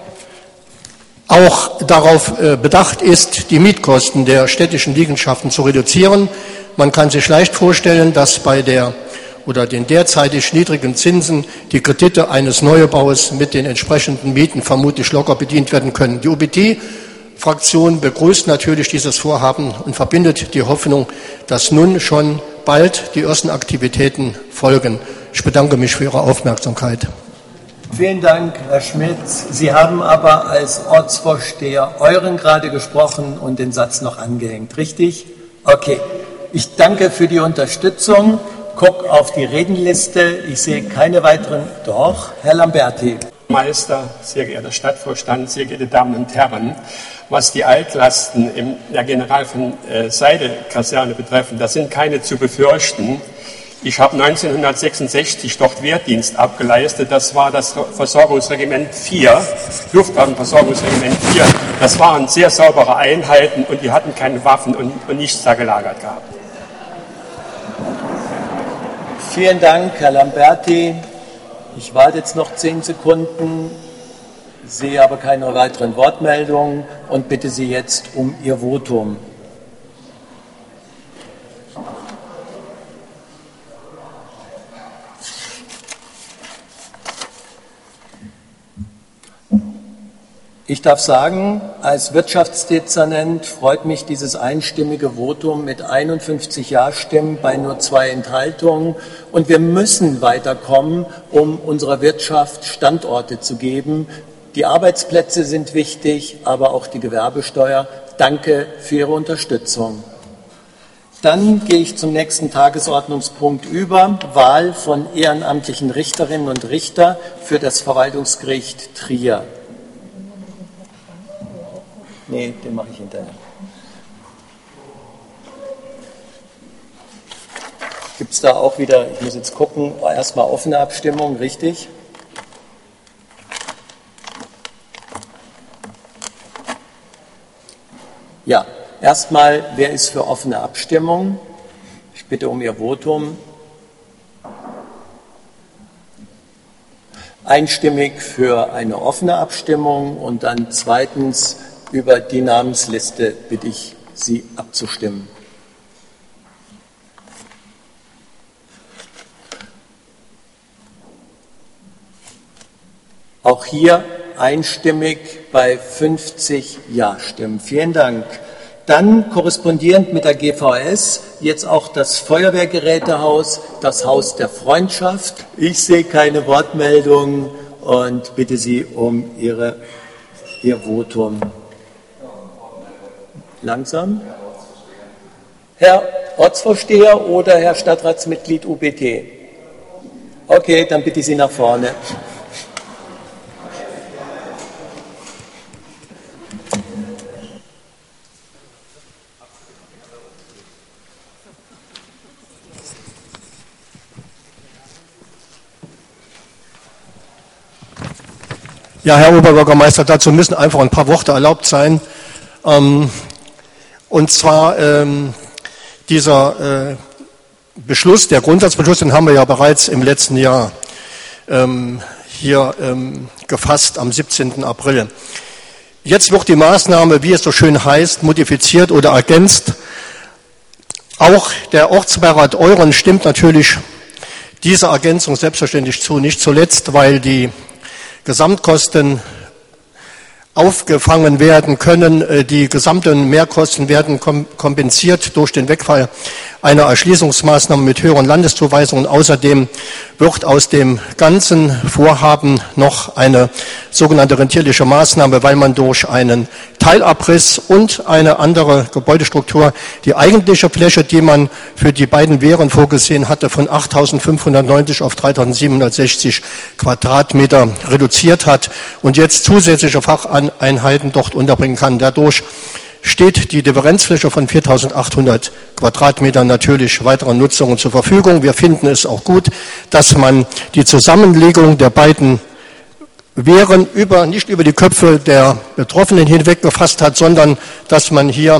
auch darauf bedacht ist, die Mietkosten der städtischen Liegenschaften zu reduzieren. Man kann sich leicht vorstellen, dass bei der oder den derzeitig niedrigen Zinsen die Kredite eines Neubaus mit den entsprechenden Mieten vermutlich locker bedient werden können. Die U B T-Fraktion begrüßt natürlich dieses Vorhaben und verbindet die Hoffnung, dass nun schon bald die ersten Aktivitäten folgen. Ich bedanke mich für Ihre Aufmerksamkeit. Vielen Dank, Herr Schmidt. Sie haben aber als Ortsvorsteher Euren gerade gesprochen und den Satz noch angehängt, richtig? Okay. Ich danke für die Unterstützung. Guck auf die Redenliste. Ich sehe keine weiteren. Doch, Herr Lamberti. Meister, sehr geehrter Stadtvorstand, sehr geehrte Damen und Herren, was die Altlasten in der General von äh, Seidel-Kaserne betreffen, das sind keine zu befürchten. Ich habe neunzehnhundertsechsundsechzig dort Wehrdienst abgeleistet. Das war das Versorgungsregiment vier, Luftwaffenversorgungsregiment vier. Das waren sehr saubere Einheiten und die hatten keine Waffen und, und nichts da gelagert gehabt. Vielen Dank, Herr Lamberti. Ich warte jetzt noch zehn Sekunden, sehe aber keine weiteren Wortmeldungen und bitte Sie jetzt um Ihr Votum. Ich darf sagen, als Wirtschaftsdezernent freut mich dieses einstimmige Votum mit einundfünfzig Ja-Stimmen bei nur zwei Enthaltungen. Und wir müssen weiterkommen, um unserer Wirtschaft Standorte zu geben. Die Arbeitsplätze sind wichtig, aber auch die Gewerbesteuer. Danke für Ihre Unterstützung. Dann gehe ich zum nächsten Tagesordnungspunkt über. Wahl von ehrenamtlichen Richterinnen und Richter für das Verwaltungsgericht Trier. Nee, den mache ich hinterher. Gibt es da auch wieder, ich muss jetzt gucken, erstmal offene Abstimmung, richtig? Ja, erstmal, wer ist für offene Abstimmung? Ich bitte um Ihr Votum. Einstimmig für eine offene Abstimmung und dann zweitens über die Namensliste bitte ich Sie abzustimmen. Auch hier einstimmig bei fünfzig Ja-Stimmen. Vielen Dank. Dann korrespondierend mit der G V S jetzt auch das Feuerwehrgerätehaus, das Haus der Freundschaft. Ich sehe keine Wortmeldungen und bitte Sie um Ihre, Ihr Votum. Langsam. Herr Ortsvorsteher oder Herr Stadtratsmitglied U B T? Okay, dann bitte ich Sie nach vorne. Ja, Herr Oberbürgermeister, dazu müssen einfach ein paar Worte erlaubt sein. Ähm, Und zwar ähm, dieser äh, Beschluss, der Grundsatzbeschluss, den haben wir ja bereits im letzten Jahr ähm, hier ähm, gefasst, am siebzehnten April. Jetzt wird die Maßnahme, wie es so schön heißt, modifiziert oder ergänzt. Auch der Ortsbeirat Euren stimmt natürlich dieser Ergänzung selbstverständlich zu, nicht zuletzt, weil die Gesamtkosten aufgefangen werden können. Die gesamten Mehrkosten werden kompensiert durch den Wegfall einer Erschließungsmaßnahme mit höheren Landeszuweisungen. Außerdem wird aus dem ganzen Vorhaben noch eine sogenannte rentierliche Maßnahme, weil man durch einen Teilabriss und eine andere Gebäudestruktur die eigentliche Fläche, die man für die beiden Wehren vorgesehen hatte, von achttausendfünfhundertneunzig auf dreitausendsiebenhundertsechzig Quadratmeter reduziert hat und jetzt zusätzliche Facheinheiten dort unterbringen kann. Dadurch steht die Differenzfläche von viertausendachthundert Quadratmetern natürlich weiteren Nutzungen zur Verfügung. Wir finden es auch gut, dass man die Zusammenlegung der beiden Wehren über, nicht über die Köpfe der Betroffenen hinweg gefasst hat, sondern dass man hier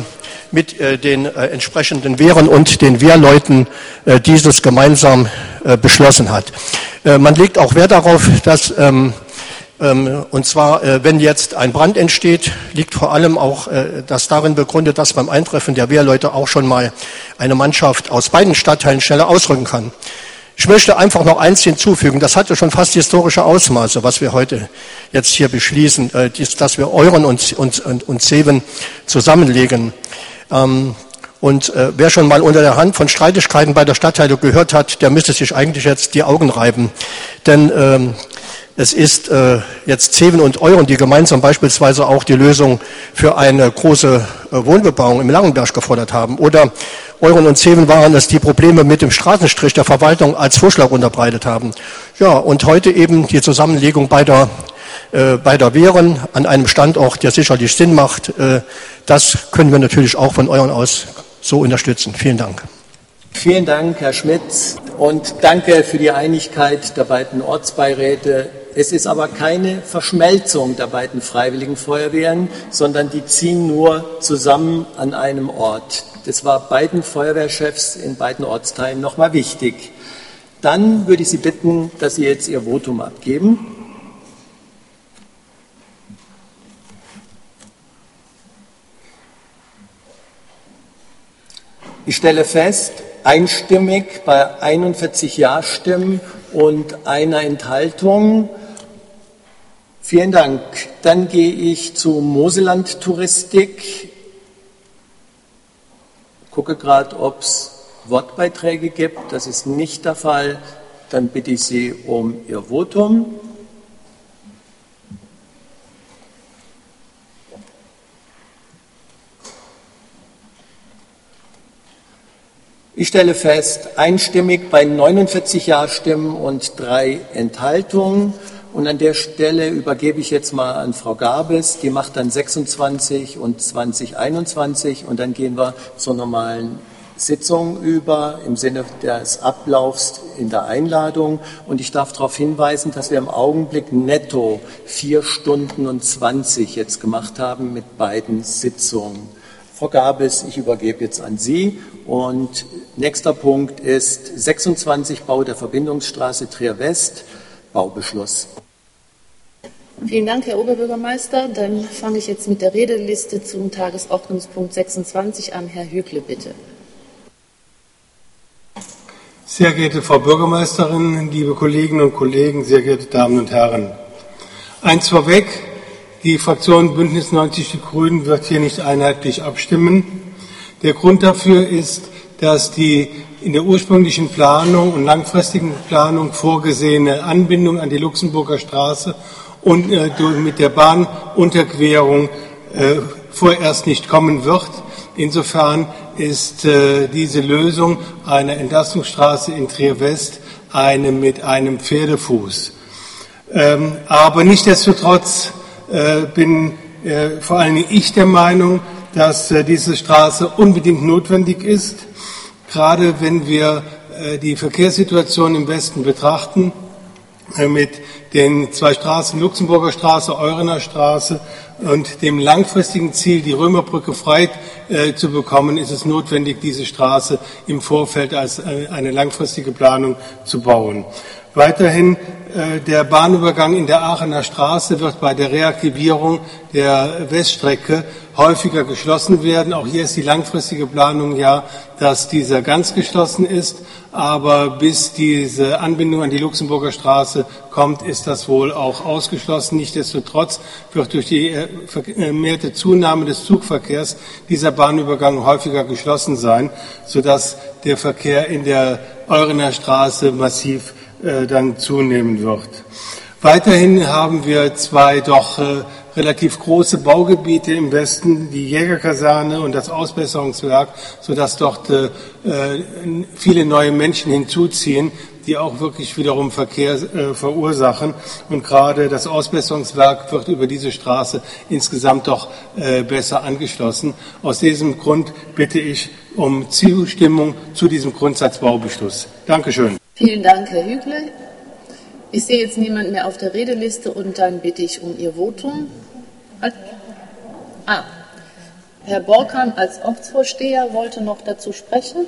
mit äh, den äh, entsprechenden Wehren und den Wehrleuten äh, dieses gemeinsam äh, beschlossen hat. Äh, man legt auch Wert darauf, dass ähm, ähm, und zwar, äh, wenn jetzt ein Brand entsteht, liegt vor allem auch äh, das darin begründet, dass beim Eintreffen der Wehrleute auch schon mal eine Mannschaft aus beiden Stadtteilen schneller ausrücken kann. Ich möchte einfach noch eins hinzufügen, das hatte schon fast historische Ausmaße, was wir heute jetzt hier beschließen, äh, dies, dass wir Euren und, und, und, und Seven zusammenlegen. Ähm, und äh, wer schon mal unter der Hand von Streitigkeiten bei der Stadtteilung gehört hat, der müsste sich eigentlich jetzt die Augen reiben. Denn ähm, es ist äh, jetzt Seven und Euren, die gemeinsam beispielsweise auch die Lösung für eine große äh, Wohnbebauung im Langenberg gefordert haben. Oder Euren und Seven waren es, die Probleme mit dem Straßenstrich der Verwaltung als Vorschlag unterbreitet haben. Ja, und heute eben die Zusammenlegung beider, äh, beider Wehren an einem Standort, der sicherlich Sinn macht. Äh, das können wir natürlich auch von Euren aus so unterstützen. Vielen Dank. Vielen Dank, Herr Schmitz, und danke für die Einigkeit der beiden Ortsbeiräte. Es ist aber keine Verschmelzung der beiden Freiwilligen Feuerwehren, sondern die ziehen nur zusammen an einem Ort. Das war beiden Feuerwehrchefs in beiden Ortsteilen nochmal wichtig. Dann würde ich Sie bitten, dass Sie jetzt Ihr Votum abgeben. Ich stelle fest, einstimmig bei einundvierzig Ja-Stimmen und einer Enthaltung. Vielen Dank. Dann gehe ich zu Moseland Touristik. Gucke gerade, ob es Wortbeiträge gibt. Das ist nicht der Fall. Dann bitte ich Sie um Ihr Votum. Ich stelle fest, einstimmig bei neunundvierzig Ja-Stimmen und drei Enthaltungen. Und an der Stelle übergebe ich jetzt mal an Frau Gabes. Die macht dann sechsundzwanzig und zwanzig einundzwanzig. Und dann gehen wir zur normalen Sitzung über im Sinne des Ablaufs in der Einladung. Und ich darf darauf hinweisen, dass wir im Augenblick netto vier Stunden und zwanzig jetzt gemacht haben mit beiden Sitzungen. Frau Gabes, ich übergebe jetzt an Sie. Und nächster Punkt ist sechsundzwanzig, Bau der Verbindungsstraße Trier West, Baubeschluss. Vielen Dank, Herr Oberbürgermeister. Dann fange ich jetzt mit der Redeliste zum Tagesordnungspunkt sechsundzwanzig an. Herr Hügle, bitte. Sehr geehrte Frau Bürgermeisterin, liebe Kolleginnen und Kollegen, sehr geehrte Damen und Herren. Eins vorweg. Die Fraktion Bündnis neunzig Die Grünen wird hier nicht einheitlich abstimmen. Der Grund dafür ist, dass die in der ursprünglichen Planung und langfristigen Planung vorgesehene Anbindung an die Luxemburger Straße und äh, mit der Bahnunterquerung äh, vorerst nicht kommen wird. Insofern ist äh, diese Lösung einer Entlastungsstraße in Trier West eine mit einem Pferdefuß. Ähm, aber nichtsdestotrotz Äh, bin äh, vor allem ich der Meinung, dass äh, diese Straße unbedingt notwendig ist, gerade wenn wir äh, die Verkehrssituation im Westen betrachten, äh, mit den zwei Straßen, Luxemburger Straße, Eurener Straße und dem langfristigen Ziel, die Römerbrücke frei äh, zu bekommen, ist es notwendig, diese Straße im Vorfeld als äh, eine langfristige Planung zu bauen. Weiterhin äh, der Bahnübergang in der Aachener Straße wird bei der Reaktivierung der Weststrecke häufiger geschlossen werden. Auch hier ist die langfristige Planung ja, dass dieser ganz geschlossen ist. Aber bis diese Anbindung an die Luxemburger Straße kommt, ist das wohl auch ausgeschlossen. Nichtsdestotrotz wird durch die vermehrte Zunahme des Zugverkehrs dieser Bahnübergang häufiger geschlossen sein, sodass der Verkehr in der Eurener Straße massiv äh, dann zunehmen wird. Weiterhin haben wir zwei doch äh, relativ große Baugebiete im Westen, die Jägerkaserne und das Ausbesserungswerk, sodass dort äh, viele neue Menschen hinzuziehen, die auch wirklich wiederum Verkehr äh, verursachen. Und gerade das Ausbesserungswerk wird über diese Straße insgesamt doch äh, besser angeschlossen. Aus diesem Grund bitte ich um Zustimmung zu diesem Grundsatzbaubeschluss. Dankeschön. Vielen Dank, Herr Hügle. Ich sehe jetzt niemanden mehr auf der Redeliste und dann bitte ich um Ihr Votum. Ah, Herr Borkheim als Ortsvorsteher wollte noch dazu sprechen.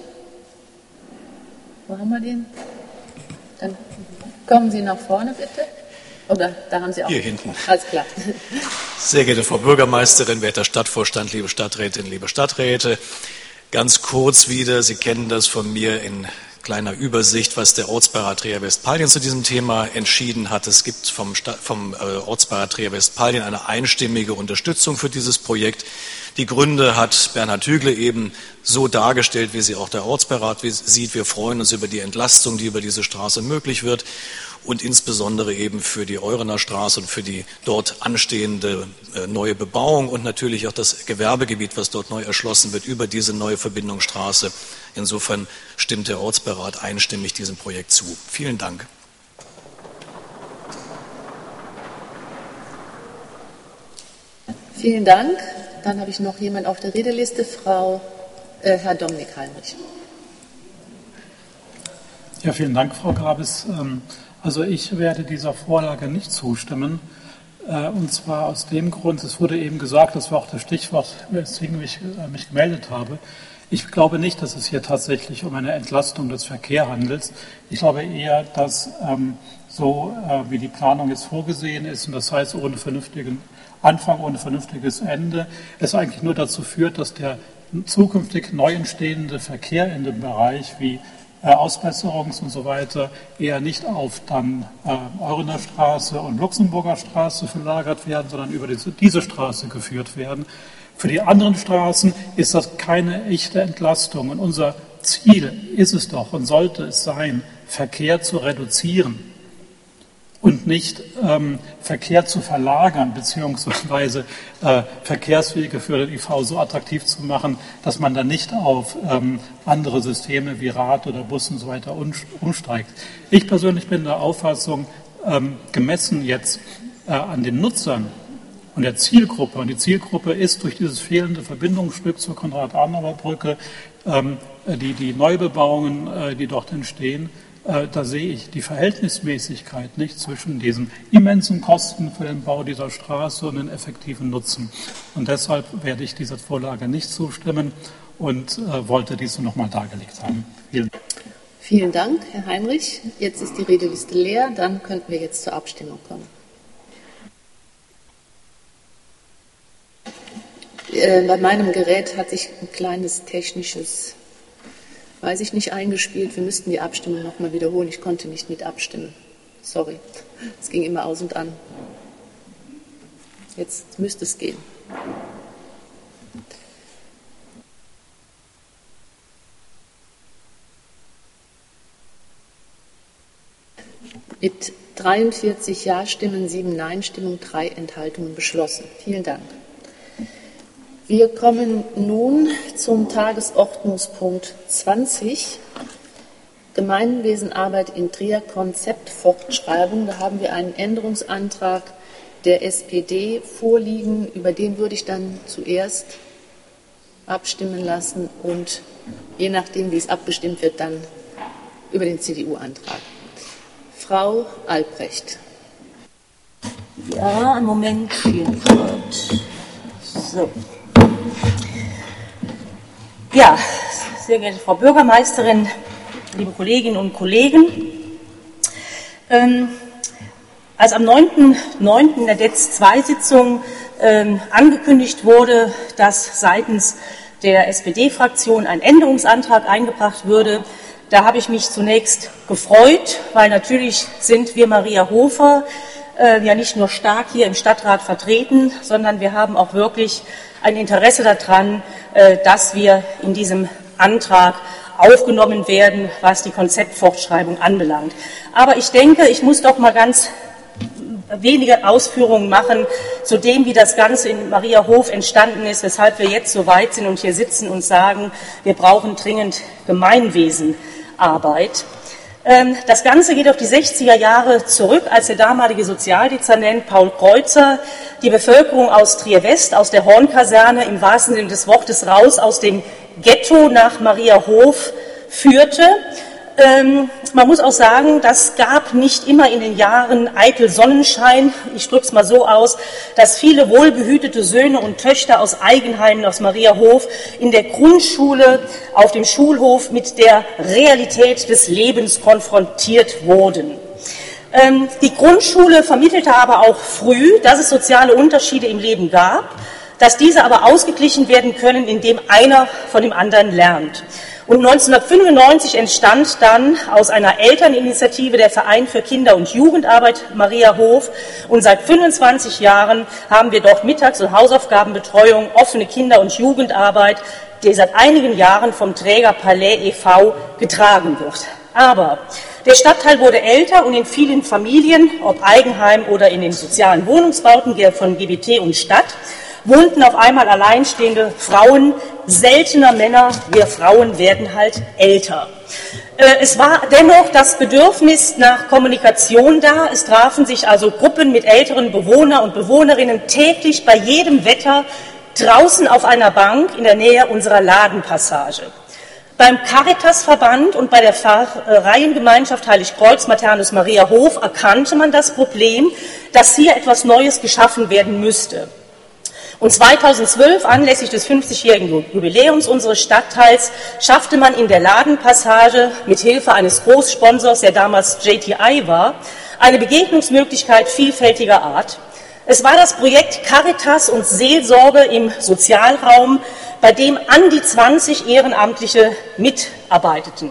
Wo haben wir den? Dann kommen Sie nach vorne, bitte. Oder da haben Sie auch. Hier hinten. Alles klar. Sehr geehrte Frau Bürgermeisterin, werter Stadtvorstand, liebe Stadträtinnen, liebe Stadträte. Ganz kurz wieder, Sie kennen das von mir in kleiner Übersicht, was der Ortsbeirat Trier Westfalen zu diesem Thema entschieden hat. Es gibt vom, Stadt, vom äh, Ortsbeirat Trier Westfalen eine einstimmige Unterstützung für dieses Projekt. Die Gründe hat Bernhard Hügle eben so dargestellt, wie sie auch der Ortsbeirat sieht. Wir freuen uns über die Entlastung, die über diese Straße möglich wird und insbesondere eben für die Eurener Straße und für die dort anstehende äh, neue Bebauung und natürlich auch das Gewerbegebiet, was dort neu erschlossen wird, über diese neue Verbindungsstraße. Insofern stimmt der Ortsbeirat einstimmig diesem Projekt zu. Vielen Dank. Vielen Dank. Dann habe ich noch jemanden auf der Redeliste, Frau, äh, Herr Dominik Heinrich. Ja, vielen Dank, Frau Grabes. Also ich werde dieser Vorlage nicht zustimmen. Und zwar aus dem Grund, es wurde eben gesagt, das war auch das Stichwort, weswegen ich mich gemeldet habe. Ich glaube nicht, dass es hier tatsächlich um eine Entlastung des Verkehrs handelt. Ich glaube eher, dass ähm, so äh, wie die Planung jetzt vorgesehen ist, und das heißt ohne vernünftigen Anfang, ohne vernünftiges Ende, es eigentlich nur dazu führt, dass der zukünftig neu entstehende Verkehr in dem Bereich wie äh, Ausbesserungs- und so weiter eher nicht auf dann äh, Eurener Straße und Luxemburger Straße verlagert werden, sondern über diese, diese Straße geführt werden. Für die anderen Straßen ist das keine echte Entlastung. Und unser Ziel ist es doch und sollte es sein, Verkehr zu reduzieren und nicht ähm, Verkehr zu verlagern, beziehungsweise äh, Verkehrswege für den I V so attraktiv zu machen, dass man dann nicht auf ähm, andere Systeme wie Rad oder Bus und so weiter umsteigt. Ich persönlich bin der Auffassung, ähm, gemessen jetzt äh, an den Nutzern und der Zielgruppe, und die Zielgruppe ist durch dieses fehlende Verbindungsstück zur Konrad-Adenauer-Brücke, ähm, die, die Neubebauungen, äh, die dort entstehen, äh, da sehe ich die Verhältnismäßigkeit nicht zwischen diesen immensen Kosten für den Bau dieser Straße und den effektiven Nutzen. Und deshalb werde ich dieser Vorlage nicht zustimmen und äh, wollte diese nochmal dargelegt haben. Vielen Dank. Vielen Dank, Herr Heinrich. Jetzt ist die Redeliste leer, dann könnten wir jetzt zur Abstimmung kommen. Bei meinem Gerät hat sich ein kleines technisches, weiß ich nicht, eingespielt. Wir müssten die Abstimmung nochmal wiederholen. Ich konnte nicht mit abstimmen. Sorry. Es ging immer aus und an. Jetzt müsste es gehen. Mit dreiundvierzig Ja-Stimmen, sieben Nein-Stimmen, drei Enthaltungen beschlossen. Vielen Dank. Wir kommen nun zum Tagesordnungspunkt zwanzig, Gemeinwesenarbeit in Trier, Konzeptfortschreibung. Da haben wir einen Änderungsantrag der S P D vorliegen, über den würde ich dann zuerst abstimmen lassen und je nachdem, wie es abgestimmt wird, dann über den C D U-Antrag. Frau Albrecht. Ja, einen Moment. So. Ja, sehr geehrte Frau Bürgermeisterin, liebe Kolleginnen und Kollegen, ähm, als am neunten neunten in der D E Z zwei Sitzung ähm, angekündigt wurde, dass seitens der S P D-Fraktion ein Änderungsantrag eingebracht würde, da habe ich mich zunächst gefreut, weil natürlich sind wir Maria Hofer äh, ja nicht nur stark hier im Stadtrat vertreten, sondern wir haben auch wirklich ein Interesse daran, äh, dass wir in diesem Antrag aufgenommen werden, was die Konzeptfortschreibung anbelangt. Aber ich denke, ich muss doch mal ganz wenige Ausführungen machen zu dem, wie das Ganze in Mariahof entstanden ist, weshalb wir jetzt so weit sind und hier sitzen und sagen, wir brauchen dringend Gemeinwesenarbeit. Das Ganze geht auf die sechziger Jahre zurück, als der damalige Sozialdezernent Paul Kreuzer die Bevölkerung aus Trier-West, aus der Hornkaserne im wahrsten Sinne des Wortes raus aus dem Ghetto nach Mariahof führte Ähm, man muss auch sagen, das gab nicht immer in den Jahren eitel Sonnenschein. Ich drücke es mal so aus, dass viele wohlbehütete Söhne und Töchter aus Eigenheimen, aus Mariahof, in der Grundschule, auf dem Schulhof mit der Realität des Lebens konfrontiert wurden. Ähm, die Grundschule vermittelte aber auch früh, dass es soziale Unterschiede im Leben gab, dass diese aber ausgeglichen werden können, indem einer von dem anderen lernt. Und neunzehnhundertfünfundneunzig entstand dann aus einer Elterninitiative der Verein für Kinder- und Jugendarbeit Mariahof. Und seit fünfundzwanzig Jahren haben wir dort Mittags- und Hausaufgabenbetreuung, offene Kinder- und Jugendarbeit, die seit einigen Jahren vom Träger Palais e V getragen wird. Aber der Stadtteil wurde älter und in vielen Familien, ob Eigenheim oder in den sozialen Wohnungsbauten von G B T und Stadt, wohnten auf einmal alleinstehende Frauen, seltener Männer. Wir Frauen werden halt älter. Es war dennoch das Bedürfnis nach Kommunikation da. Es trafen sich also Gruppen mit älteren Bewohner und Bewohnerinnen täglich bei jedem Wetter draußen auf einer Bank in der Nähe unserer Ladenpassage. Beim Caritasverband und bei der Pfarreiengemeinschaft Heiligkreuz Maternus Mariahof erkannte man das Problem, dass hier etwas Neues geschaffen werden müsste. Und zweitausendzwölf, anlässlich des fünfzigjährigen Jubiläums unseres Stadtteils, schaffte man in der Ladenpassage mit Hilfe eines Großsponsors, der damals J T I war, eine Begegnungsmöglichkeit vielfältiger Art. Es war das Projekt Caritas und Seelsorge im Sozialraum, bei dem an die zwanzig Ehrenamtliche mitarbeiteten.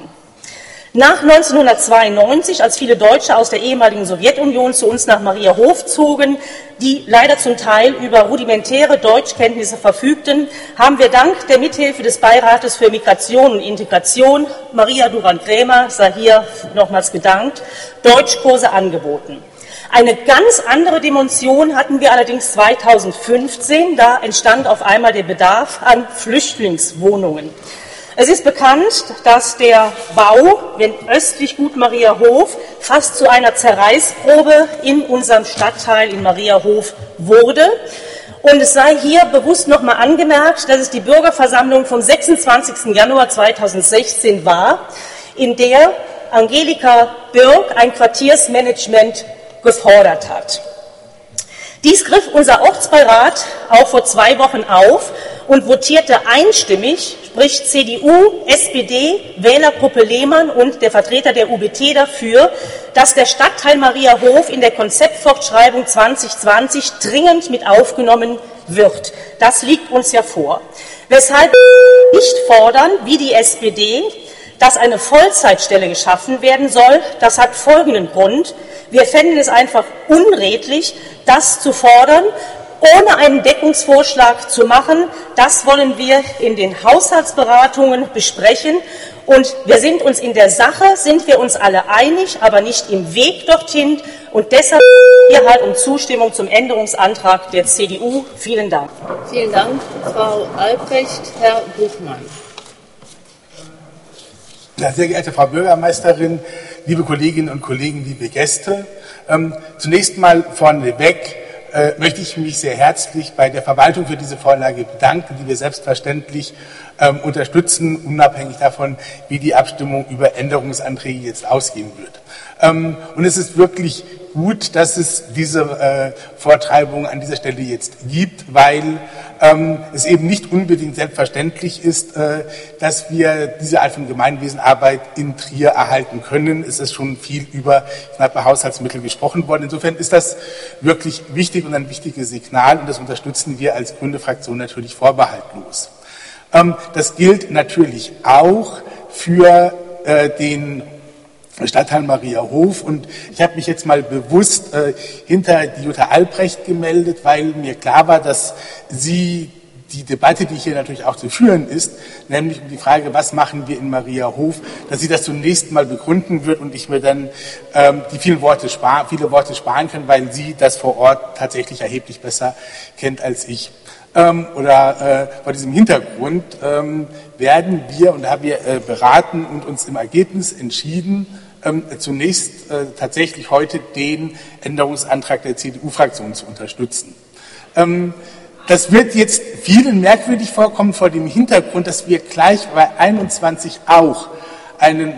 Nach neunzehnhundertzweiundneunzig, als viele Deutsche aus der ehemaligen Sowjetunion zu uns nach Mariahof zogen, die leider zum Teil über rudimentäre Deutschkenntnisse verfügten, haben wir dank der Mithilfe des Beirates für Migration und Integration, Maria Duran-Krämer sei hier nochmals gedankt, Deutschkurse angeboten. Eine ganz andere Dimension hatten wir allerdings zweitausendfünfzehn, da entstand auf einmal der Bedarf an Flüchtlingswohnungen. Es ist bekannt, dass der Bau, wenn östlich Gut Mariahof, fast zu einer Zerreißprobe in unserem Stadtteil in Mariahof wurde. Und es sei hier bewusst nochmal angemerkt, dass es die Bürgerversammlung vom sechsundzwanzigsten Januar zweitausendsechzehn war, in der Angelika Birk ein Quartiersmanagement gefordert hat. Dies griff unser Ortsbeirat auch vor zwei Wochen auf und votierte einstimmig, sprich C D U, S P D, Wählergruppe Lehmann und der Vertreter der U B T dafür, dass der Stadtteil Mariahof in der Konzeptfortschreibung zwanzig zwanzig dringend mit aufgenommen wird. Das liegt uns ja vor. Weshalb wir nicht fordern, wie die S P D, dass eine Vollzeitstelle geschaffen werden soll, das hat folgenden Grund. Wir fänden es einfach unredlich, das zu fordern, ohne einen Deckungsvorschlag zu machen. Das wollen wir in den Haushaltsberatungen besprechen. Und wir sind uns in der Sache, sind wir uns alle einig, aber nicht im Weg dorthin. Und deshalb hier halt um Zustimmung zum Änderungsantrag der C D U. Vielen Dank. Vielen Dank, Frau Albrecht. Herr Buchmann. Ja, sehr geehrte Frau Bürgermeisterin, liebe Kolleginnen und Kollegen, liebe Gäste, ähm, zunächst mal vorneweg äh, möchte ich mich sehr herzlich bei der Verwaltung für diese Vorlage bedanken, die wir selbstverständlich ähm, unterstützen, unabhängig davon, wie die Abstimmung über Änderungsanträge jetzt ausgehen wird. Ähm, und es ist wirklich gut, dass es diese äh, Vortreibung an dieser Stelle jetzt gibt, weil ähm, es eben nicht unbedingt selbstverständlich ist, äh, dass wir diese Art von Gemeinwesenarbeit in Trier erhalten können. Es ist schon viel über knappe Haushaltsmittel gesprochen worden. Insofern ist das wirklich wichtig und ein wichtiges Signal und das unterstützen wir als grüne Fraktion natürlich vorbehaltlos. Ähm, das gilt natürlich auch für äh, den Stadtteil Mariahof und ich habe mich jetzt mal bewusst äh, hinter die Jutta Albrecht gemeldet, weil mir klar war, dass sie die Debatte, die hier natürlich auch zu führen ist, nämlich um die Frage, was machen wir in Mariahof, dass sie das zunächst mal begründen wird und ich mir dann ähm, die vielen Worte spar, viele Worte sparen kann, weil sie das vor Ort tatsächlich erheblich besser kennt als ich. Ähm, oder äh, vor diesem Hintergrund ähm, werden wir, und da haben wir äh, beraten und uns im Ergebnis entschieden, ähm, zunächst äh, tatsächlich heute den Änderungsantrag der C D U-Fraktion zu unterstützen. Ähm, das wird jetzt vielen merkwürdig vorkommen vor dem Hintergrund, dass wir gleich bei einundzwanzig auch einen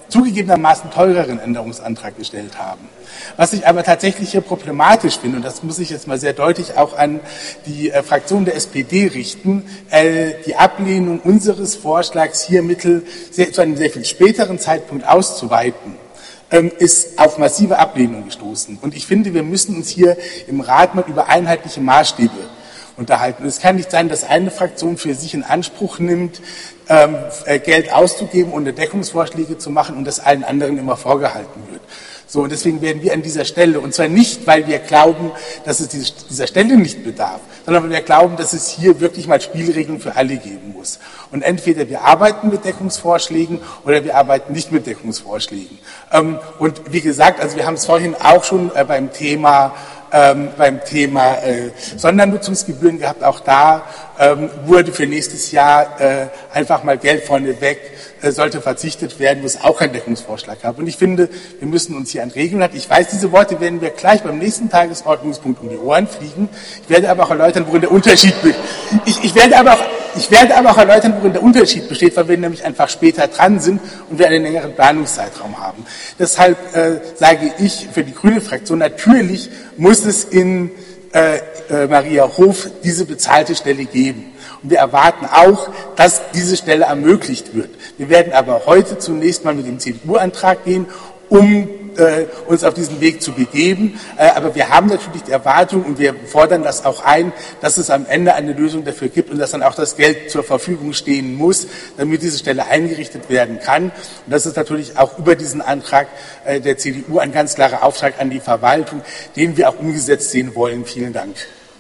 zugegebenermaßen teureren Änderungsantrag gestellt haben. Was ich aber tatsächlich hier problematisch finde, und das muss ich jetzt mal sehr deutlich auch an die äh, Fraktion der S P D richten, äh, die Ablehnung unseres Vorschlags, hier Mittel sehr, zu einem sehr viel späteren Zeitpunkt auszuweiten, ähm, ist auf massive Ablehnung gestoßen. Und ich finde, wir müssen uns hier im Rat mal über einheitliche Maßstäbe unterhalten. Es kann nicht sein, dass eine Fraktion für sich in Anspruch nimmt, ähm, Geld auszugeben, ohne Deckungsvorschläge zu machen und das allen anderen immer vorgehalten wird. So, und deswegen werden wir an dieser Stelle, und zwar nicht, weil wir glauben, dass es diese, dieser Stelle nicht bedarf, sondern weil wir glauben, dass es hier wirklich mal Spielregeln für alle geben muss. Und entweder wir arbeiten mit Deckungsvorschlägen oder wir arbeiten nicht mit Deckungsvorschlägen. Ähm, und wie gesagt, also wir haben es vorhin auch schon äh, beim Thema Ähm, beim Thema äh, Sondernutzungsgebühren gehabt. Auch da ähm, wurde für nächstes Jahr äh, einfach mal Geld vorneweg, äh, sollte verzichtet werden, wo es auch einen Deckungsvorschlag gab. Und ich finde, wir müssen uns hier an Regeln halten. Ich weiß, diese Worte werden wir gleich beim nächsten Tagesordnungspunkt um die Ohren fliegen. Ich werde aber auch erläutern, worin der Unterschied besteht. Ich, ich, werde aber auch, ich werde aber auch erläutern, worin der Unterschied besteht, weil wir nämlich einfach später dran sind und wir einen längeren Planungszeitraum haben. Deshalb äh, sage ich für die grüne Fraktion, natürlich muss es in äh, äh, Maria Hof diese bezahlte Stelle geben. Und wir erwarten auch, dass diese Stelle ermöglicht wird. Wir werden aber heute zunächst mal mit dem C D U-Antrag gehen, um äh, uns auf diesen Weg zu begeben. Äh, aber wir haben natürlich die Erwartung und wir fordern das auch ein, dass es am Ende eine Lösung dafür gibt und dass dann auch das Geld zur Verfügung stehen muss, damit diese Stelle eingerichtet werden kann. Und das ist natürlich auch über diesen Antrag äh, der C D U ein ganz klarer Auftrag an die Verwaltung, den wir auch umgesetzt sehen wollen. Vielen Dank.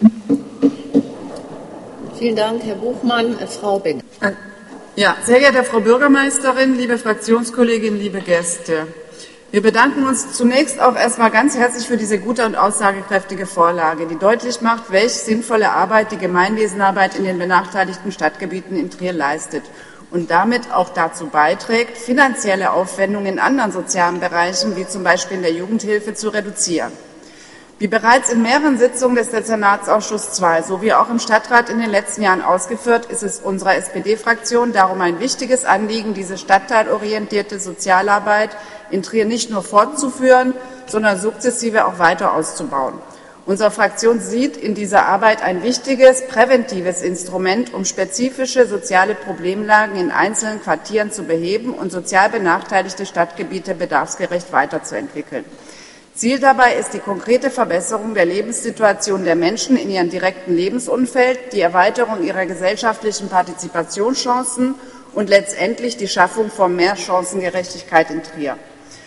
Vielen Dank, Herr Buchmann. Frau Beck. Ja, sehr geehrte Frau Bürgermeisterin, liebe Fraktionskolleginnen, liebe Gäste. Wir bedanken uns zunächst auch erstmal ganz herzlich für diese gute und aussagekräftige Vorlage, die deutlich macht, welch sinnvolle Arbeit die Gemeinwesenarbeit in den benachteiligten Stadtgebieten in Trier leistet und damit auch dazu beiträgt, finanzielle Aufwendungen in anderen sozialen Bereichen, wie zum Beispiel in der Jugendhilfe, zu reduzieren. Wie bereits in mehreren Sitzungen des Dezernatsausschusses zwei sowie auch im Stadtrat in den letzten Jahren ausgeführt, ist es unserer S P D-Fraktion darum ein wichtiges Anliegen, diese stadtteilorientierte Sozialarbeit in Trier nicht nur fortzuführen, sondern sukzessive auch weiter auszubauen. Unsere Fraktion sieht in dieser Arbeit ein wichtiges präventives Instrument, um spezifische soziale Problemlagen in einzelnen Quartieren zu beheben und sozial benachteiligte Stadtgebiete bedarfsgerecht weiterzuentwickeln. Ziel dabei ist die konkrete Verbesserung der Lebenssituation der Menschen in ihrem direkten Lebensumfeld, die Erweiterung ihrer gesellschaftlichen Partizipationschancen und letztendlich die Schaffung von mehr Chancengerechtigkeit in Trier.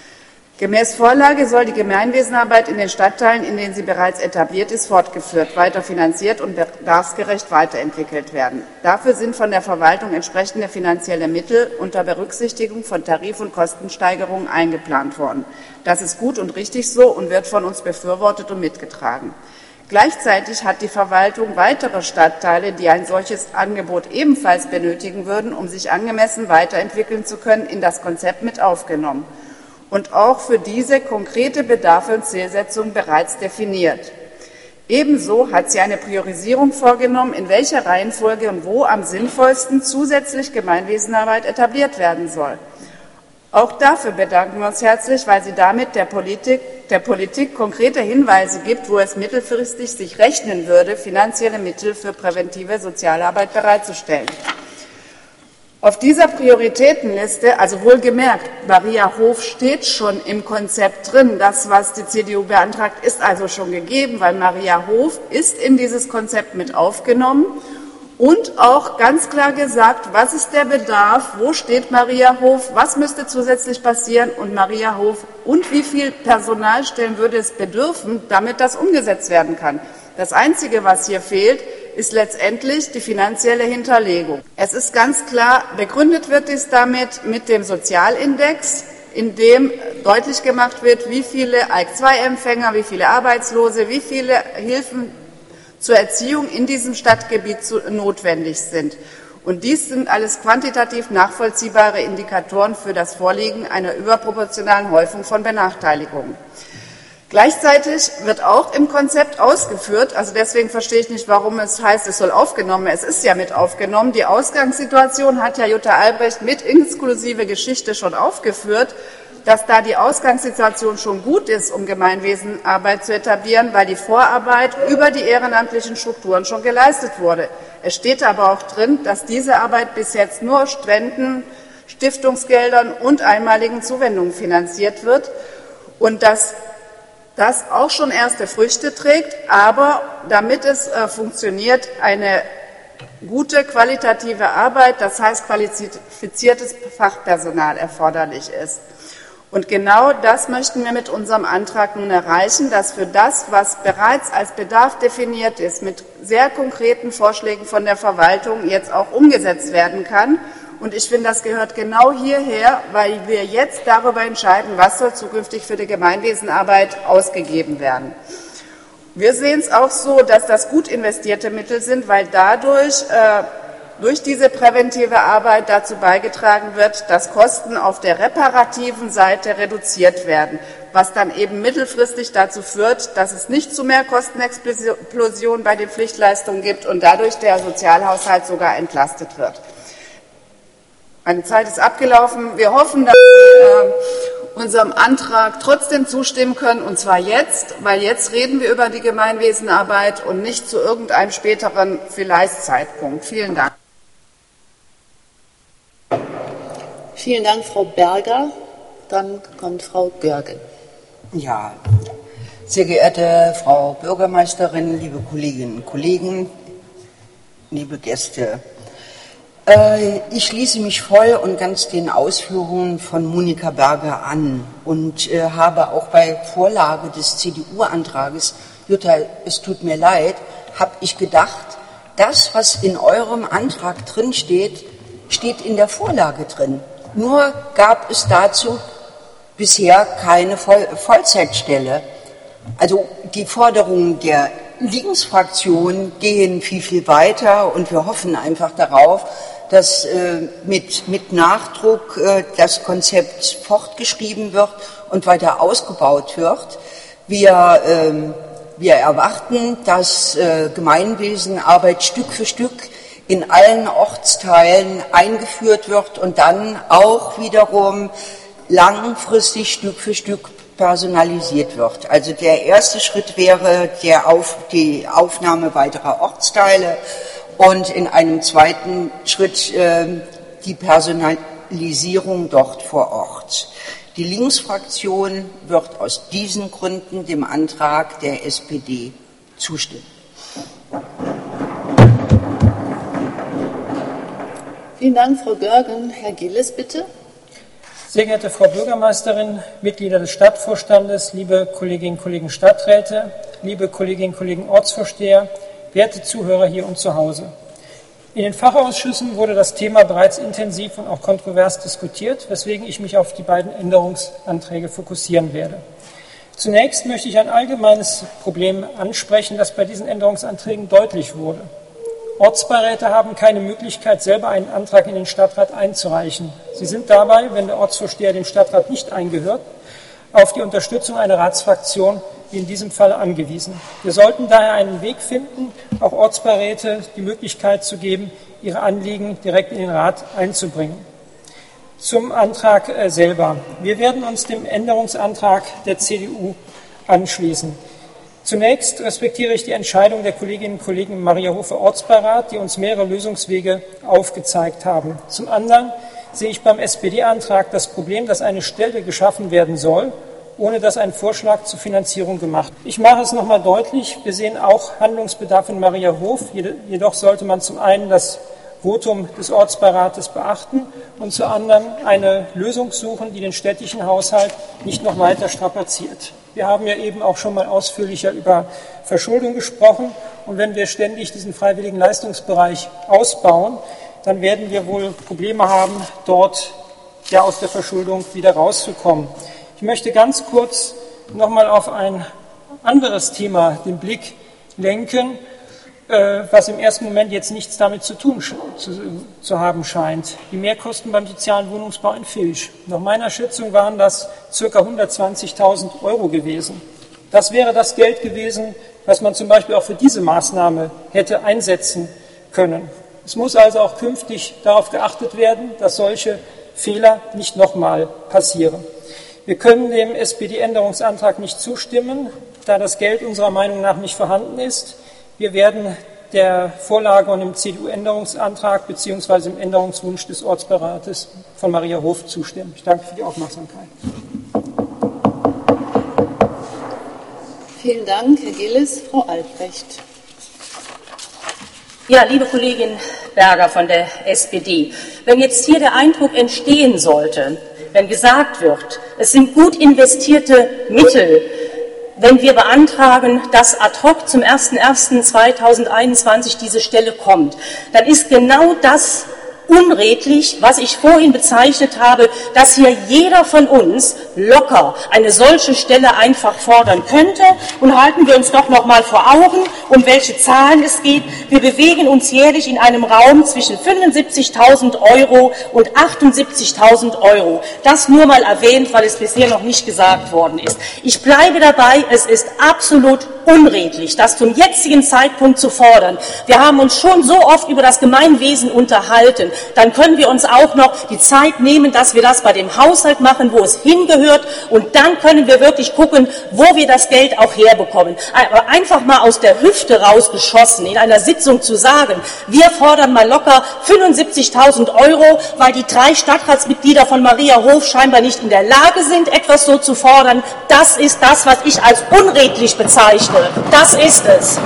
Gemäß Vorlage soll die Gemeinwesenarbeit in den Stadtteilen, in denen sie bereits etabliert ist, fortgeführt, weiter finanziert und bedarfsgerecht weiterentwickelt werden. Dafür sind von der Verwaltung entsprechende finanzielle Mittel unter Berücksichtigung von Tarif- und Kostensteigerungen eingeplant worden. Das ist gut und richtig so und wird von uns befürwortet und mitgetragen. Gleichzeitig hat die Verwaltung weitere Stadtteile, die ein solches Angebot ebenfalls benötigen würden, um sich angemessen weiterentwickeln zu können, in das Konzept mit aufgenommen und auch für diese konkrete Bedarfe und Zielsetzungen bereits definiert. Ebenso hat sie eine Priorisierung vorgenommen, in welcher Reihenfolge und wo am sinnvollsten zusätzlich Gemeinwesenarbeit etabliert werden soll. Auch dafür bedanken wir uns herzlich, weil sie damit der Politik, der Politik konkrete Hinweise gibt, wo es mittelfristig sich rechnen würde, finanzielle Mittel für präventive Sozialarbeit bereitzustellen. Auf dieser Prioritätenliste, also wohlgemerkt, Maria Hof steht schon im Konzept drin. Das, was die C D U beantragt, ist also schon gegeben, weil Maria Hof ist in dieses Konzept mit aufgenommen und auch ganz klar gesagt, was ist der Bedarf, wo steht Maria Hof, was müsste zusätzlich passieren und Maria Hof und wie viel Personalstellen würde es bedürfen, damit das umgesetzt werden kann. Das Einzige, was hier fehlt, ist letztendlich die finanzielle Hinterlegung. Es ist ganz klar, begründet wird dies damit mit dem Sozialindex, in dem deutlich gemacht wird, wie viele A I K zwei Empfänger, wie viele Arbeitslose, wie viele Hilfen zur Erziehung in diesem Stadtgebiet notwendig sind. Und dies sind alles quantitativ nachvollziehbare Indikatoren für das Vorliegen einer überproportionalen Häufung von Benachteiligungen. Gleichzeitig wird auch im Konzept ausgeführt, also deswegen verstehe ich nicht, warum es heißt, es soll aufgenommen werden. Es ist ja mit aufgenommen. Die Ausgangssituation hat ja Jutta Albrecht mit inklusive Geschichte schon aufgeführt, dass da die Ausgangssituation schon gut ist, um Gemeinwesenarbeit zu etablieren, weil die Vorarbeit über die ehrenamtlichen Strukturen schon geleistet wurde. Es steht aber auch drin, dass diese Arbeit bis jetzt nur aus Spenden, Stiftungsgeldern und einmaligen Zuwendungen finanziert wird und dass das auch schon erste Früchte trägt, aber damit es äh, funktioniert, eine gute qualitative Arbeit, das heißt qualifiziertes Fachpersonal erforderlich ist. Und genau das möchten wir mit unserem Antrag nun erreichen, dass für das, was bereits als Bedarf definiert ist, mit sehr konkreten Vorschlägen von der Verwaltung jetzt auch umgesetzt werden kann. Und ich finde, das gehört genau hierher, weil wir jetzt darüber entscheiden, was soll zukünftig für die Gemeinwesenarbeit ausgegeben werden. Wir sehen es auch so, dass das gut investierte Mittel sind, weil dadurch äh, durch diese präventive Arbeit dazu beigetragen wird, dass Kosten auf der reparativen Seite reduziert werden, was dann eben mittelfristig dazu führt, dass es nicht zu mehr Kostenexplosion bei den Pflichtleistungen gibt und dadurch der Sozialhaushalt sogar entlastet wird. Meine Zeit ist abgelaufen. Wir hoffen, dass wir äh, unserem Antrag trotzdem zustimmen können, und zwar jetzt, weil jetzt reden wir über die Gemeinwesenarbeit und nicht zu irgendeinem späteren vielleicht Zeitpunkt. Vielen Dank. Vielen Dank, Frau Berger. Dann kommt Frau Görgen. Ja, sehr geehrte Frau Bürgermeisterin, liebe Kolleginnen und Kollegen, liebe Gäste. Ich schließe mich voll und ganz den Ausführungen von Monika Berger an und äh, habe auch bei Vorlage des C D U-Antrages, Jutta, es tut mir leid, habe ich gedacht, das, was in eurem Antrag drin steht, steht in der Vorlage drin. Nur gab es dazu bisher keine Voll- Vollzeitstelle. Also die Forderungen der Linksfraktion gehen viel, viel weiter und wir hoffen einfach darauf, dass äh, mit, mit Nachdruck äh, das Konzept fortgeschrieben wird und weiter ausgebaut wird. Wir, ähm, wir erwarten, dass äh, Gemeinwesenarbeit Stück für Stück in allen Ortsteilen eingeführt wird und dann auch wiederum langfristig Stück für Stück personalisiert wird. Also der erste Schritt wäre der Auf, die Aufnahme weiterer Ortsteile und in einem zweiten Schritt äh, die Personalisierung dort vor Ort. Die Linksfraktion wird aus diesen Gründen dem Antrag der S P D zustimmen. Vielen Dank, Frau Görgen. Herr Gilles, bitte. Sehr geehrte Frau Bürgermeisterin, Mitglieder des Stadtvorstandes, liebe Kolleginnen und Kollegen Stadträte, liebe Kolleginnen und Kollegen Ortsvorsteher, werte Zuhörer hier und zu Hause. In den Fachausschüssen wurde das Thema bereits intensiv und auch kontrovers diskutiert, weswegen ich mich auf die beiden Änderungsanträge fokussieren werde. Zunächst möchte ich ein allgemeines Problem ansprechen, das bei diesen Änderungsanträgen deutlich wurde. Ortsbeiräte haben keine Möglichkeit, selber einen Antrag in den Stadtrat einzureichen. Sie sind dabei, wenn der Ortsvorsteher dem Stadtrat nicht eingehört, auf die Unterstützung einer Ratsfraktion, wie in diesem Fall, angewiesen. Wir sollten daher einen Weg finden, auch Ortsbeiräte die Möglichkeit zu geben, ihre Anliegen direkt in den Rat einzubringen. Zum Antrag äh, selber. Wir werden uns dem Änderungsantrag der C D U anschließen. Zunächst respektiere ich die Entscheidung der Kolleginnen und Kollegen im Mariahofer Ortsbeirat, die uns mehrere Lösungswege aufgezeigt haben. Zum anderen sehe ich beim S P D-Antrag das Problem, dass eine Stelle geschaffen werden soll, ohne dass ein Vorschlag zur Finanzierung gemacht wird. Ich mache es nochmal deutlich, wir sehen auch Handlungsbedarf in Mariahof, jedoch sollte man zum einen das Votum des Ortsbeirates beachten und zum anderen eine Lösung suchen, die den städtischen Haushalt nicht noch weiter strapaziert. Wir haben ja eben auch schon mal ausführlicher über Verschuldung gesprochen und wenn wir ständig diesen freiwilligen Leistungsbereich ausbauen, dann werden wir wohl Probleme haben, dort ja aus der Verschuldung wieder rauszukommen. Ich möchte ganz kurz noch mal auf ein anderes Thema den Blick lenken, äh, was im ersten Moment jetzt nichts damit zu tun zu, zu haben scheint. Die Mehrkosten beim sozialen Wohnungsbau in Vilch. Nach meiner Schätzung waren das ca. hundertzwanzigtausend Euro gewesen. Das wäre das Geld gewesen, was man zum Beispiel auch für diese Maßnahme hätte einsetzen können. Es muss also auch künftig darauf geachtet werden, dass solche Fehler nicht nochmal passieren. Wir können dem S P D-Änderungsantrag nicht zustimmen, da das Geld unserer Meinung nach nicht vorhanden ist. Wir werden der Vorlage und dem C D U-Änderungsantrag bzw. dem Änderungswunsch des Ortsbeirates von Maria Hof zustimmen. Ich danke für die Aufmerksamkeit. Vielen Dank, Herr Gilles. Frau Albrecht. Ja, liebe Kollegin Berger von der S P D, wenn jetzt hier der Eindruck entstehen sollte, wenn gesagt wird, es sind gut investierte Mittel, wenn wir beantragen, dass ad hoc zum ersten ersten zweitausendeinundzwanzig diese Stelle kommt, dann ist genau das unredlich, was ich vorhin bezeichnet habe, dass hier jeder von uns locker eine solche Stelle einfach fordern könnte. Und halten wir uns doch noch mal vor Augen, um welche Zahlen es geht. Wir bewegen uns jährlich in einem Raum zwischen fünfundsiebzigtausend Euro und achtundsiebzigtausend Euro. Das nur mal erwähnt, weil es bisher noch nicht gesagt worden ist. Ich bleibe dabei, es ist absolut unredlich, das zum jetzigen Zeitpunkt zu fordern. Wir haben uns schon so oft über das Gemeinwesen unterhalten. Dann können wir uns auch noch die Zeit nehmen, dass wir das bei dem Haushalt machen, wo es hingehört. Und dann können wir wirklich gucken, wo wir das Geld auch herbekommen. Aber einfach mal aus der Hüfte rausgeschossen, in einer Sitzung zu sagen, wir fordern mal locker fünfundsiebzigtausend Euro, weil die drei Stadtratsmitglieder von Maria Hof scheinbar nicht in der Lage sind, etwas so zu fordern. Das ist das, was ich als unredlich bezeichne. Das ist es.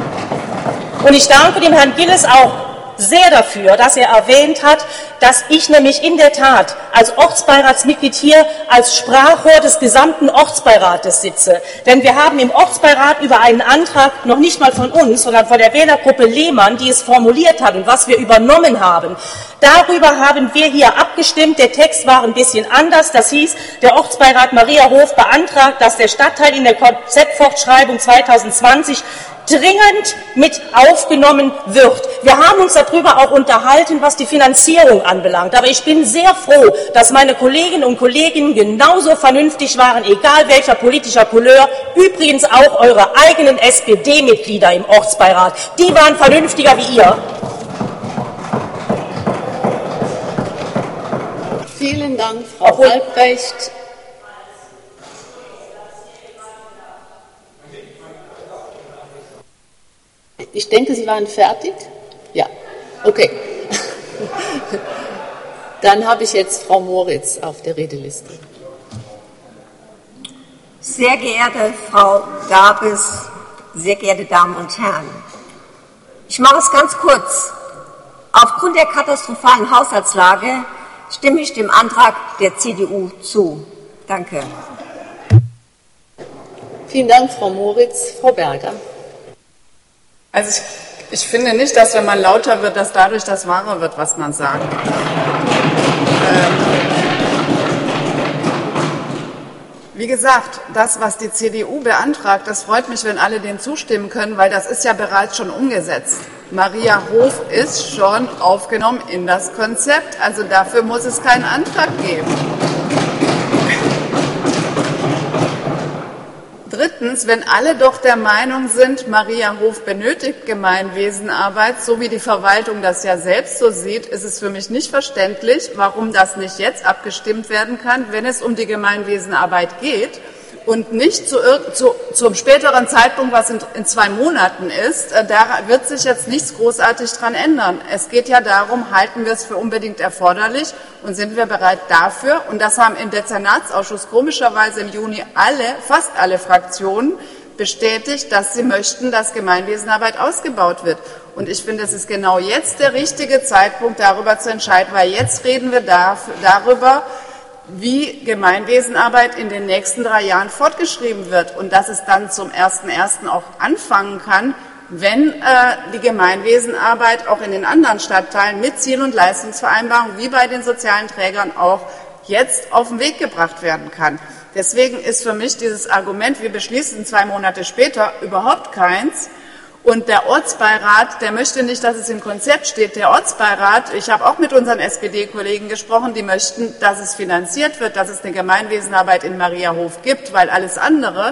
Und ich danke dem Herrn Gilles auch sehr dafür, dass er erwähnt hat, dass ich nämlich in der Tat als Ortsbeiratsmitglied hier als Sprachrohr des gesamten Ortsbeirates sitze. Denn wir haben im Ortsbeirat über einen Antrag, noch nicht mal von uns, sondern von der Wählergruppe Lehmann, die es formuliert hat und was wir übernommen haben. Darüber haben wir hier abgestimmt. Der Text war ein bisschen anders. Das hieß, der Ortsbeirat Maria Hof beantragt, dass der Stadtteil in der Konzeptfortschreibung zweitausendzwanzig dringend mit aufgenommen wird. Wir haben uns darüber auch unterhalten, was die Finanzierung anbelangt. Aber ich bin sehr froh, dass meine Kolleginnen und Kollegen genauso vernünftig waren, egal welcher politischer Couleur. Übrigens auch eure eigenen S P D-Mitglieder im Ortsbeirat. Die waren vernünftiger wie ihr. Vielen Dank, Frau Obwohl, Albrecht. Ich denke, Sie waren fertig? Ja, okay. Dann habe ich jetzt Frau Moritz auf der Redeliste. Sehr geehrte Frau Gabis, sehr geehrte Damen und Herren, ich mache es ganz kurz. Aufgrund der katastrophalen Haushaltslage stimme ich dem Antrag der C D U zu. Danke. Vielen Dank, Frau Moritz. Frau Berger. Also ich, ich finde nicht, dass wenn man lauter wird, dass dadurch das wahrer wird, was man sagt. Ähm, wie gesagt, das, was die C D U beantragt, das freut mich, wenn alle dem zustimmen können, weil das ist ja bereits schon umgesetzt. Maria Hof ist schon aufgenommen in das Konzept, also dafür muss es keinen Antrag geben. Drittens, wenn alle doch der Meinung sind, Maria Hof benötigt Gemeinwesenarbeit, so wie die Verwaltung das ja selbst so sieht, ist es für mich nicht verständlich, warum das nicht jetzt abgestimmt werden kann, wenn es um die Gemeinwesenarbeit geht und nicht zu, zu, zum späteren Zeitpunkt, was in, in zwei Monaten ist. Da wird sich jetzt nichts großartig dran ändern. Es geht ja darum, halten wir es für unbedingt erforderlich und sind wir bereit dafür? Und das haben im Dezernatsausschuss komischerweise im Juni alle, fast alle Fraktionen bestätigt, dass sie möchten, dass Gemeinwesenarbeit ausgebaut wird. Und ich finde, es ist genau jetzt der richtige Zeitpunkt, darüber zu entscheiden, weil jetzt reden wir da, darüber, wie Gemeinwesenarbeit in den nächsten drei Jahren fortgeschrieben wird und dass es dann zum ersten ersten auch anfangen kann, wenn äh, die Gemeinwesenarbeit auch in den anderen Stadtteilen mit Ziel- und Leistungsvereinbarung wie bei den sozialen Trägern auch jetzt auf den Weg gebracht werden kann. Deswegen ist für mich dieses Argument, wir beschließen zwei Monate später, überhaupt keins. Und der Ortsbeirat, der möchte nicht, dass es im Konzept steht. Der Ortsbeirat, ich habe auch mit unseren S P D-Kollegen gesprochen, die möchten, dass es finanziert wird, dass es eine Gemeinwesenarbeit in Mariahof gibt, weil alles andere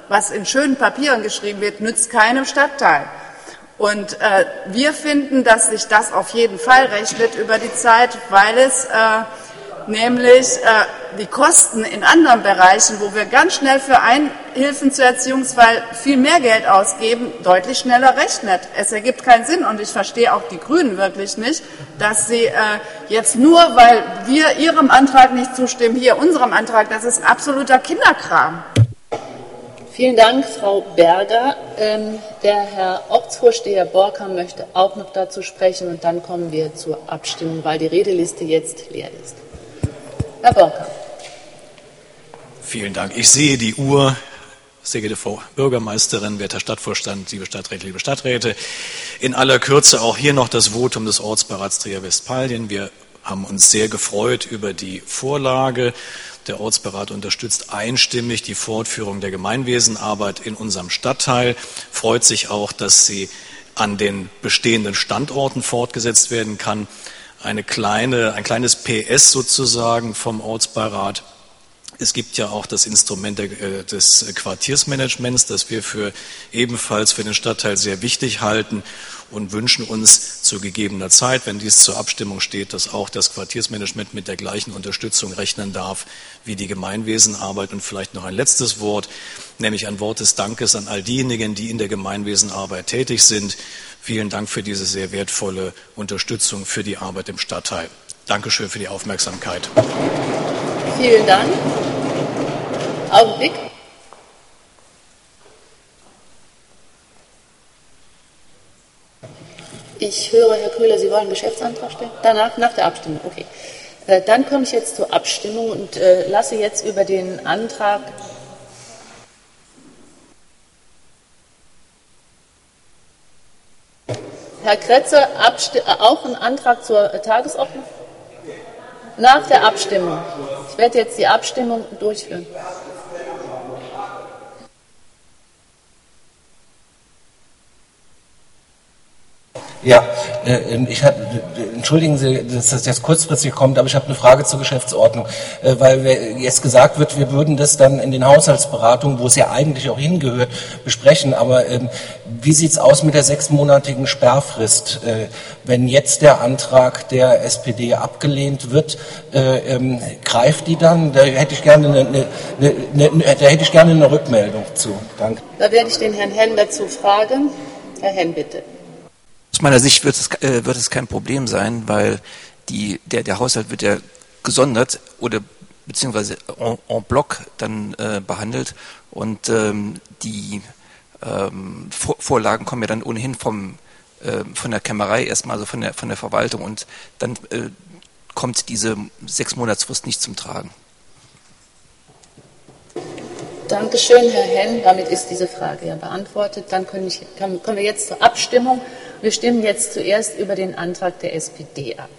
was in schönen Papieren geschrieben wird, nützt keinem Stadtteil. Und äh, wir finden, dass sich das auf jeden Fall rechnet über die Zeit, weil es äh, nämlich äh, die Kosten in anderen Bereichen, wo wir ganz schnell für Einhilfen zur Erziehungsfall viel mehr Geld ausgeben, deutlich schneller rechnet. Es ergibt keinen Sinn und ich verstehe auch die Grünen wirklich nicht, dass sie äh, jetzt nur, weil wir ihrem Antrag nicht zustimmen, hier unserem Antrag, das ist absoluter Kinderkram. Vielen Dank, Frau Berger. Ähm, der Herr Ortsvorsteher Borka möchte auch noch dazu sprechen und dann kommen wir zur Abstimmung, weil die Redeliste jetzt leer ist. Herr Borka. Vielen Dank. Ich sehe die Uhr. Sehr geehrte Frau Bürgermeisterin, werter Stadtvorstand, liebe Stadträte, liebe Stadträte. In aller Kürze auch hier noch das Votum des Ortsbeirats Trier-Westfalen. Wir haben uns sehr gefreut über die Vorlage. Der Ortsberat unterstützt einstimmig die Fortführung der Gemeinwesenarbeit in unserem Stadtteil, freut sich auch, dass sie an den bestehenden Standorten fortgesetzt werden kann. Eine kleine, ein kleines P S sozusagen vom Ortsbeirat. Es gibt ja auch das Instrument des Quartiersmanagements, das wir für ebenfalls für den Stadtteil sehr wichtig halten und wünschen uns zu gegebener Zeit, wenn dies zur Abstimmung steht, dass auch das Quartiersmanagement mit der gleichen Unterstützung rechnen darf wie die Gemeinwesenarbeit. Und vielleicht noch ein letztes Wort, nämlich ein Wort des Dankes an all diejenigen, die in der Gemeinwesenarbeit tätig sind. Vielen Dank für diese sehr wertvolle Unterstützung für die Arbeit im Stadtteil. Dankeschön für die Aufmerksamkeit. Vielen Dank. Augenblick. Ich höre, Herr Köhler, Sie wollen einen Geschäftsantrag stellen? Danach, nach der Abstimmung, okay. Äh, dann komme ich jetzt zur Abstimmung und äh, lasse jetzt über den Antrag Herr Kretzer, auch ein Antrag zur Tagesordnung? Nach der Abstimmung. Ich werde jetzt die Abstimmung durchführen. Ja, äh, ich hab, entschuldigen Sie, dass das jetzt kurzfristig kommt, aber ich habe eine Frage zur Geschäftsordnung, äh, weil wir, jetzt gesagt wird, wir würden das dann in den Haushaltsberatungen, wo es ja eigentlich auch hingehört, besprechen. Aber ähm, wie sieht es aus mit der sechsmonatigen Sperrfrist? Äh, wenn jetzt der Antrag der S P D abgelehnt wird, äh, ähm, greift die dann? Da hätte ich gerne eine, eine, eine, eine, da hätte ich gerne eine Rückmeldung zu. Danke. Da werde ich den Herrn Henn dazu fragen. Herr Henn, bitte. Aus meiner Sicht wird es, äh, wird es kein Problem sein, weil die, der, der Haushalt wird ja gesondert oder beziehungsweise en, en bloc dann äh, behandelt und ähm, die ähm, Vor Vorlagen kommen ja dann ohnehin vom, äh, von der Kämmerei erstmal, also von der, von der Verwaltung und dann äh, kommt diese Sechsmonatsfrist nicht zum Tragen. Dankeschön, Herr Henn. Damit ist diese Frage ja beantwortet. Dann können, ich, kann, kommen wir jetzt zur Abstimmung. Wir stimmen jetzt zuerst über den Antrag der S P D ab.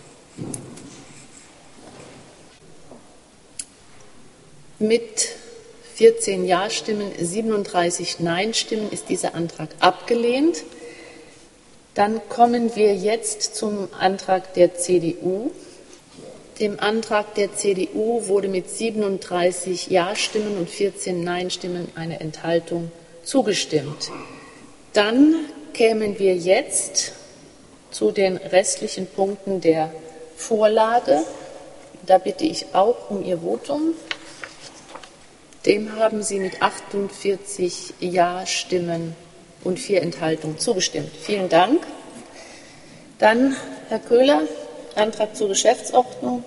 Mit vierzehn Ja-Stimmen, siebenunddreißig Nein-Stimmen ist dieser Antrag abgelehnt. Dann kommen wir jetzt zum Antrag der C D U. Dem Antrag der C D U wurde mit siebenunddreißig Ja-Stimmen und vierzehn Nein-Stimmen eine Enthaltung zugestimmt. Dann kämen wir jetzt zu den restlichen Punkten der Vorlage. Da bitte ich auch um Ihr Votum. Dem haben Sie mit achtundvierzig Ja-Stimmen und vier Enthaltungen zugestimmt. Vielen Dank. Dann Herr Köhler, Antrag zur Geschäftsordnung.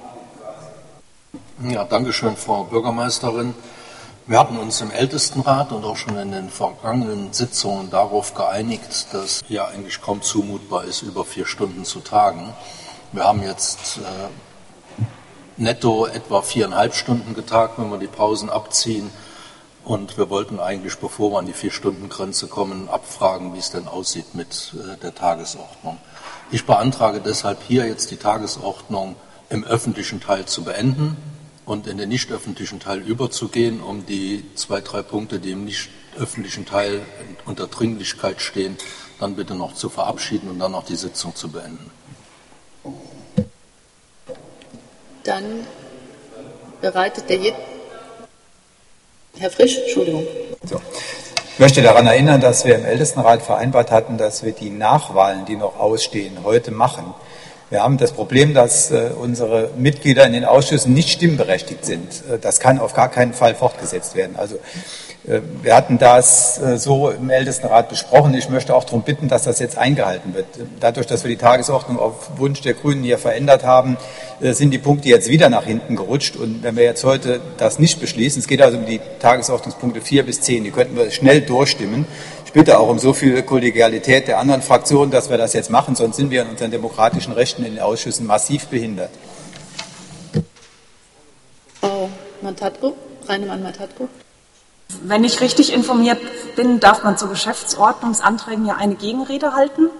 Ja, danke schön, Frau Bürgermeisterin. Wir hatten uns im Ältestenrat und auch schon in den vergangenen Sitzungen darauf geeinigt, dass ja eigentlich kaum zumutbar ist, über vier Stunden zu tagen. Wir haben jetzt äh, netto etwa viereinhalb Stunden getagt, wenn wir die Pausen abziehen. Und wir wollten eigentlich, bevor wir an die Vier-Stunden-Grenze kommen, abfragen, wie es denn aussieht mit äh, der Tagesordnung. Ich beantrage deshalb hier jetzt die Tagesordnung im öffentlichen Teil zu beenden und in den nicht öffentlichen Teil überzugehen, um die zwei, drei Punkte, die im nicht öffentlichen Teil unter Dringlichkeit stehen, dann bitte noch zu verabschieden und dann noch die Sitzung zu beenden. Dann bereitet der Je Herr Frisch, Entschuldigung. So. Ich möchte daran erinnern, dass wir im Ältestenrat vereinbart hatten, dass wir die Nachwahlen, die noch ausstehen, heute machen. Wir haben das Problem, dass äh, unsere Mitglieder in den Ausschüssen nicht stimmberechtigt sind. Äh, das kann auf gar keinen Fall fortgesetzt werden. Also äh, wir hatten das äh, so im Ältestenrat besprochen. Ich möchte auch darum bitten, dass das jetzt eingehalten wird. Dadurch, dass wir die Tagesordnung auf Wunsch der Grünen hier verändert haben, äh, sind die Punkte jetzt wieder nach hinten gerutscht. Und wenn wir jetzt heute das nicht beschließen, es geht also um die Tagesordnungspunkte vier bis zehn, die könnten wir schnell durchstimmen. Ich bitte auch um so viel Kollegialität der anderen Fraktionen, dass wir das jetzt machen, sonst sind wir in unseren demokratischen Rechten in den Ausschüssen massiv behindert. Frau Matatko, Reinemann Matatko. Wenn ich richtig informiert bin, darf man zu Geschäftsordnungsanträgen ja eine Gegenrede halten.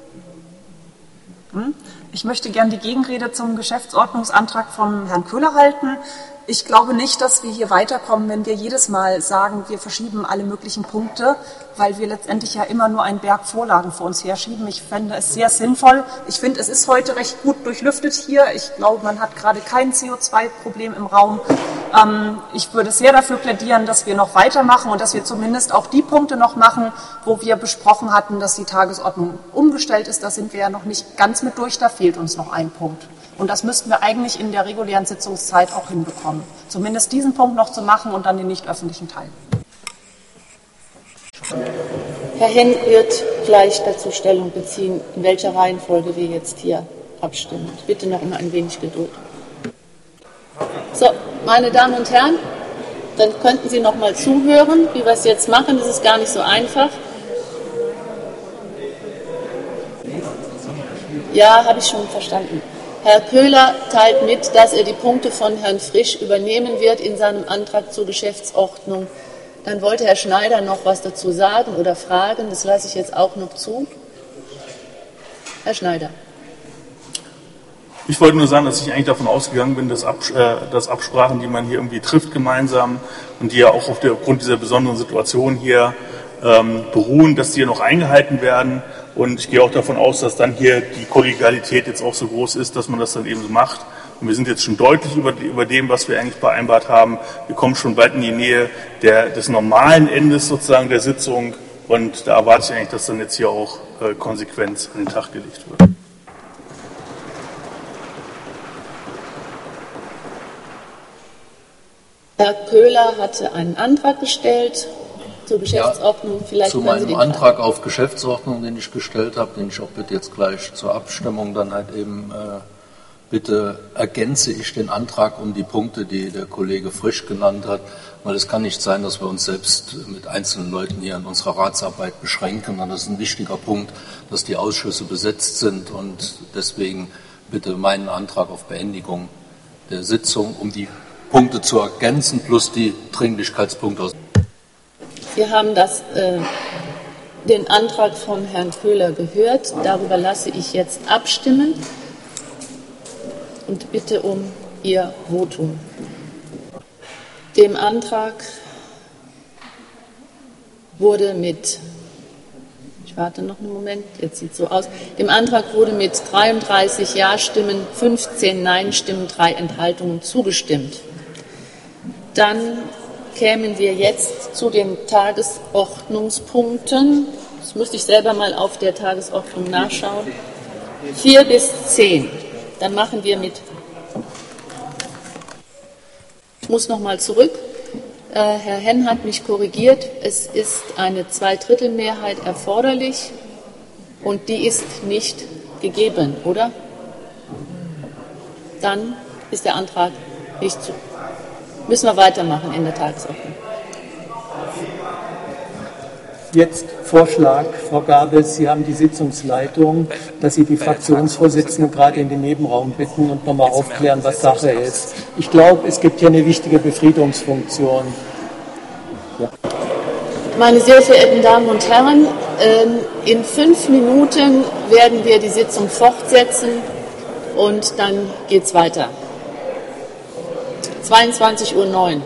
Hm? Ich möchte gern die Gegenrede zum Geschäftsordnungsantrag von Herrn Köhler halten. Ich glaube nicht, dass wir hier weiterkommen, wenn wir jedes Mal sagen, wir verschieben alle möglichen Punkte, weil wir letztendlich ja immer nur einen Berg Vorlagen vor uns herschieben. Ich fände es sehr sinnvoll. Ich finde, es ist heute recht gut durchlüftet hier. Ich glaube, man hat gerade kein C O zwei Problem im Raum. Ähm, ich würde sehr dafür plädieren, dass wir noch weitermachen und dass wir zumindest auch die Punkte noch machen, wo wir besprochen hatten, dass die Tagesordnung umgestellt ist. Da sind wir ja noch nicht ganz mit durch, da fehlt uns noch ein Punkt. Und das müssten wir eigentlich in der regulären Sitzungszeit auch hinbekommen. Zumindest diesen Punkt noch zu machen und dann den nicht öffentlichen Teil. Herr Henn wird gleich dazu Stellung beziehen, in welcher Reihenfolge wir jetzt hier abstimmen. Ich bitte noch um ein wenig Geduld. So, meine Damen und Herren, dann könnten Sie noch mal zuhören, wie wir es jetzt machen. Das ist gar nicht so einfach. Ja, habe ich schon verstanden. Herr Köhler teilt mit, dass er die Punkte von Herrn Frisch übernehmen wird in seinem Antrag zur Geschäftsordnung. Dann wollte Herr Schneider noch was dazu sagen oder fragen. Das lasse ich jetzt auch noch zu. Herr Schneider. Ich wollte nur sagen, dass ich eigentlich davon ausgegangen bin, dass, Abs äh, dass Absprachen, die man hier irgendwie trifft gemeinsam und die ja auch auf der, aufgrund dieser besonderen Situation hier ähm, beruhen, dass die ja noch eingehalten werden. Und ich gehe auch davon aus, dass dann hier die Kollegialität jetzt auch so groß ist, dass man das dann eben so macht. Und wir sind jetzt schon deutlich über, über dem, was wir eigentlich vereinbart haben. Wir kommen schon bald in die Nähe der, des normalen Endes sozusagen der Sitzung. Und da erwarte ich eigentlich, dass dann jetzt hier auch äh, Konsequenz an den Tag gelegt wird. Herr Köhler hatte einen Antrag gestellt zur Geschäftsordnung. Ja, Vielleicht zu können Sie meinem den Antrag auf Geschäftsordnung, den ich gestellt habe, den ich auch bitte jetzt gleich zur Abstimmung dann halt eben äh, bitte ergänze ich den Antrag um die Punkte, die der Kollege Frisch genannt hat, weil es kann nicht sein, dass wir uns selbst mit einzelnen Leuten hier in unserer Ratsarbeit beschränken. Und das ist ein wichtiger Punkt, dass die Ausschüsse besetzt sind und deswegen bitte meinen Antrag auf Beendigung der Sitzung, um die Punkte zu ergänzen, plus die Dringlichkeitspunkte. Sie haben das, äh, den Antrag von Herrn Köhler gehört. Darüber lasse ich jetzt abstimmen und bitte um Ihr Votum. Dem Antrag wurde mit, ich warte noch einen Moment, jetzt sieht es so aus, dem Antrag wurde mit dreiunddreißig Ja-Stimmen, fünfzehn Nein-Stimmen, drei Enthaltungen zugestimmt. Dann kämen wir jetzt zu den Tagesordnungspunkten. Das müsste ich selber mal auf der Tagesordnung nachschauen. Vier bis zehn. Dann machen wir mit. Ich muss noch mal zurück. Äh, Herr Henn hat mich korrigiert. Es ist eine Zweidrittelmehrheit erforderlich und die ist nicht gegeben, oder? Dann ist der Antrag nicht zu. Müssen wir weitermachen in der Tagesordnung. Jetzt Vorschlag, Frau Gabels, Sie haben die Sitzungsleitung, dass Sie die Fraktionsvorsitzenden gerade in den Nebenraum bitten und nochmal aufklären, was Sache ist. Ich glaube, es gibt hier eine wichtige Befriedungsfunktion. Ja. Meine sehr verehrten Damen und Herren, in fünf Minuten werden wir die Sitzung fortsetzen und dann geht es weiter. zweiundzwanzig Uhr neun.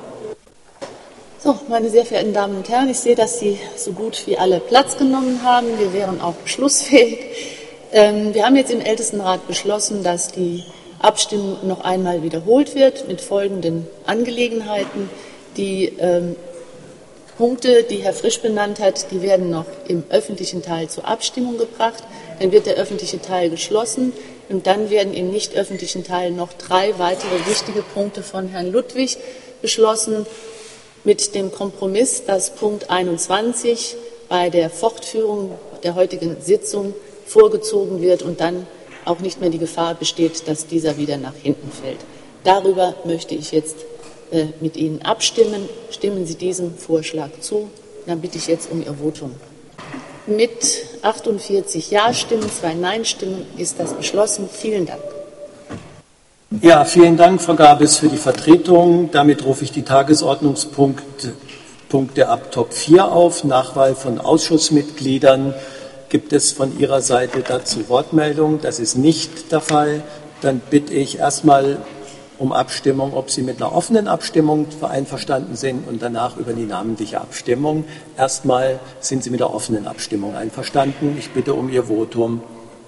So, meine sehr verehrten Damen und Herren, ich sehe, dass Sie so gut wie alle Platz genommen haben. Wir wären auch beschlussfähig. Ähm, wir haben jetzt im Ältestenrat beschlossen, dass die Abstimmung noch einmal wiederholt wird mit folgenden Angelegenheiten. Die ähm, Punkte, die Herr Frisch benannt hat, die werden noch im öffentlichen Teil zur Abstimmung gebracht. Dann wird der öffentliche Teil geschlossen und dann werden im nicht öffentlichen Teil noch drei weitere wichtige Punkte von Herrn Ludwig beschlossen, mit dem Kompromiss, dass Punkt einundzwanzig bei der Fortführung der heutigen Sitzung vorgezogen wird und dann auch nicht mehr die Gefahr besteht, dass dieser wieder nach hinten fällt. Darüber möchte ich jetzt äh, mit Ihnen abstimmen. Stimmen Sie diesem Vorschlag zu? Dann bitte ich jetzt um Ihr Votum. Mit achtundvierzig Ja-Stimmen, zwei Nein-Stimmen ist das beschlossen. Vielen Dank. Ja, vielen Dank, Frau Gabis, für die Vertretung. Damit rufe ich die Tagesordnungspunkte Punkte ab Top vier auf. Nachwahl von Ausschussmitgliedern. Gibt es von Ihrer Seite dazu Wortmeldungen? Das ist nicht der Fall. Dann bitte ich erstmal um Abstimmung, ob Sie mit einer offenen Abstimmung einverstanden sind und danach über die namentliche Abstimmung. Erstmal sind Sie mit der offenen Abstimmung einverstanden. Ich bitte um Ihr Votum.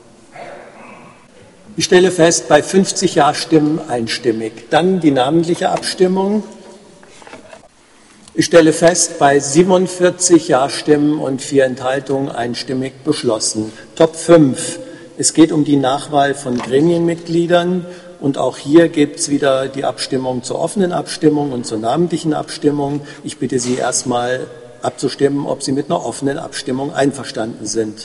Ich stelle fest, bei fünfzig Ja-Stimmen einstimmig. Dann die namentliche Abstimmung. Ich stelle fest, bei siebenundvierzig Ja-Stimmen und vier Enthaltungen einstimmig beschlossen. Top fünf. Es geht um die Nachwahl von Gremienmitgliedern. Und auch hier gibt es wieder die Abstimmung zur offenen Abstimmung und zur namentlichen Abstimmung. Ich bitte Sie erstmal abzustimmen, ob Sie mit einer offenen Abstimmung einverstanden sind.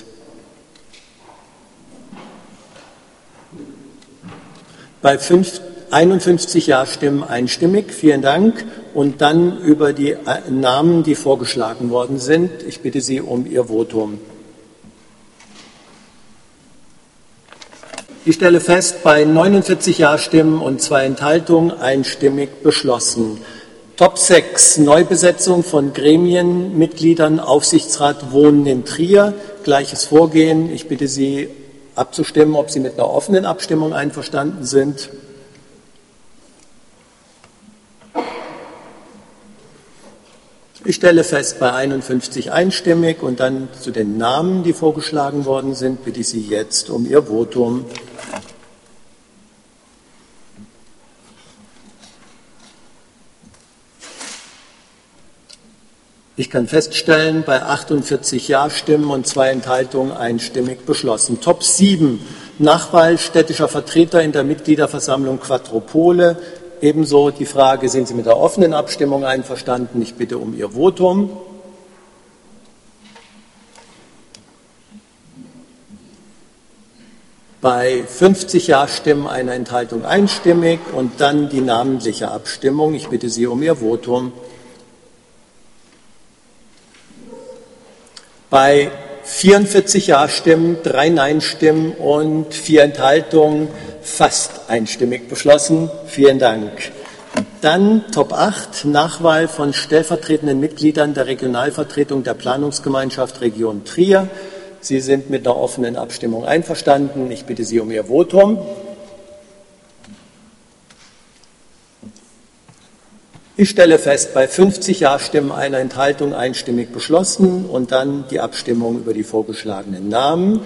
Bei einundfünfzig Ja-Stimmen einstimmig. Vielen Dank. Und dann über die Namen, die vorgeschlagen worden sind. Ich bitte Sie um Ihr Votum. Ich stelle fest, bei neunundvierzig Ja-Stimmen und zwei Enthaltungen einstimmig beschlossen. Top sechs, Neubesetzung von Gremienmitgliedern, Aufsichtsrat Wohnen in Trier. Gleiches Vorgehen. Ich bitte Sie abzustimmen, ob Sie mit einer offenen Abstimmung einverstanden sind. Ich stelle fest, bei einundfünfzig einstimmig und dann zu den Namen, die vorgeschlagen worden sind, bitte ich Sie jetzt um Ihr Votum. Ich kann feststellen, bei achtundvierzig Ja-Stimmen und zwei Enthaltungen einstimmig beschlossen. Top sieben, Nachwahl städtischer Vertreter in der Mitgliederversammlung Quadropole. Ebenso die Frage, sind Sie mit der offenen Abstimmung einverstanden? Ich bitte um Ihr Votum. Bei fünfzig Ja-Stimmen eine Enthaltung einstimmig und dann die namentliche Abstimmung. Ich bitte Sie um Ihr Votum. Bei vierundvierzig Ja-Stimmen, drei Nein-Stimmen und vier Enthaltungen fast einstimmig beschlossen. Vielen Dank. Dann Top acht, Nachwahl von stellvertretenden Mitgliedern der Regionalvertretung der Planungsgemeinschaft Region Trier. Sie sind mit einer offenen Abstimmung einverstanden. Ich bitte Sie um Ihr Votum. Ich stelle fest, bei fünfzig Ja-Stimmen eine Enthaltung einstimmig beschlossen und dann die Abstimmung über die vorgeschlagenen Namen.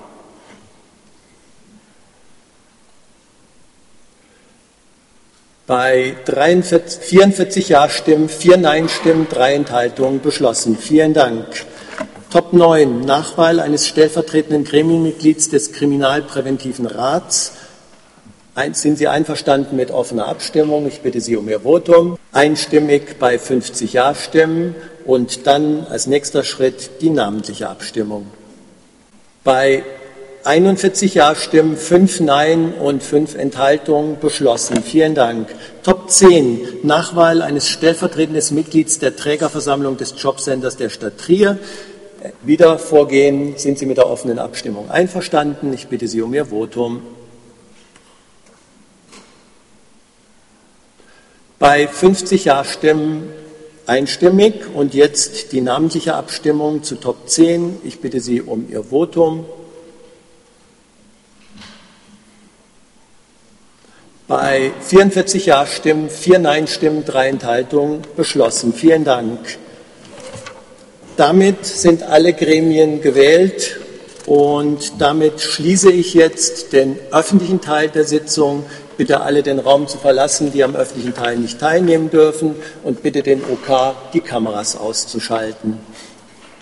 Bei vierundvierzig Ja-Stimmen, vier Nein-Stimmen, drei Enthaltungen beschlossen. Vielen Dank. Top neun, Nachwahl eines stellvertretenden Gremienmitglieds des Kriminalpräventiven Rats. Sind Sie einverstanden mit offener Abstimmung? Ich bitte Sie um Ihr Votum. Einstimmig bei fünfzig Ja-Stimmen und dann als nächster Schritt die namentliche Abstimmung. Bei einundvierzig Ja-Stimmen, fünf Nein und fünf Enthaltungen beschlossen. Vielen Dank. Top zehn, Nachwahl eines stellvertretenden Mitglieds der Trägerversammlung des Jobcenters der Stadt Trier. Wieder Vorgehen, sind Sie mit der offenen Abstimmung einverstanden? Ich bitte Sie um Ihr Votum. Bei fünfzig Ja-Stimmen einstimmig und jetzt die namentliche Abstimmung zu Top zehn. Ich bitte Sie um Ihr Votum. Bei vierundvierzig Ja-Stimmen, vier Nein-Stimmen, drei Enthaltungen beschlossen. Vielen Dank. Damit sind alle Gremien gewählt und damit schließe ich jetzt den öffentlichen Teil der Sitzung. bitte alle den Raum zu verlassen, die am öffentlichen Teil nicht teilnehmen dürfen, und bitte den O K, die Kameras auszuschalten.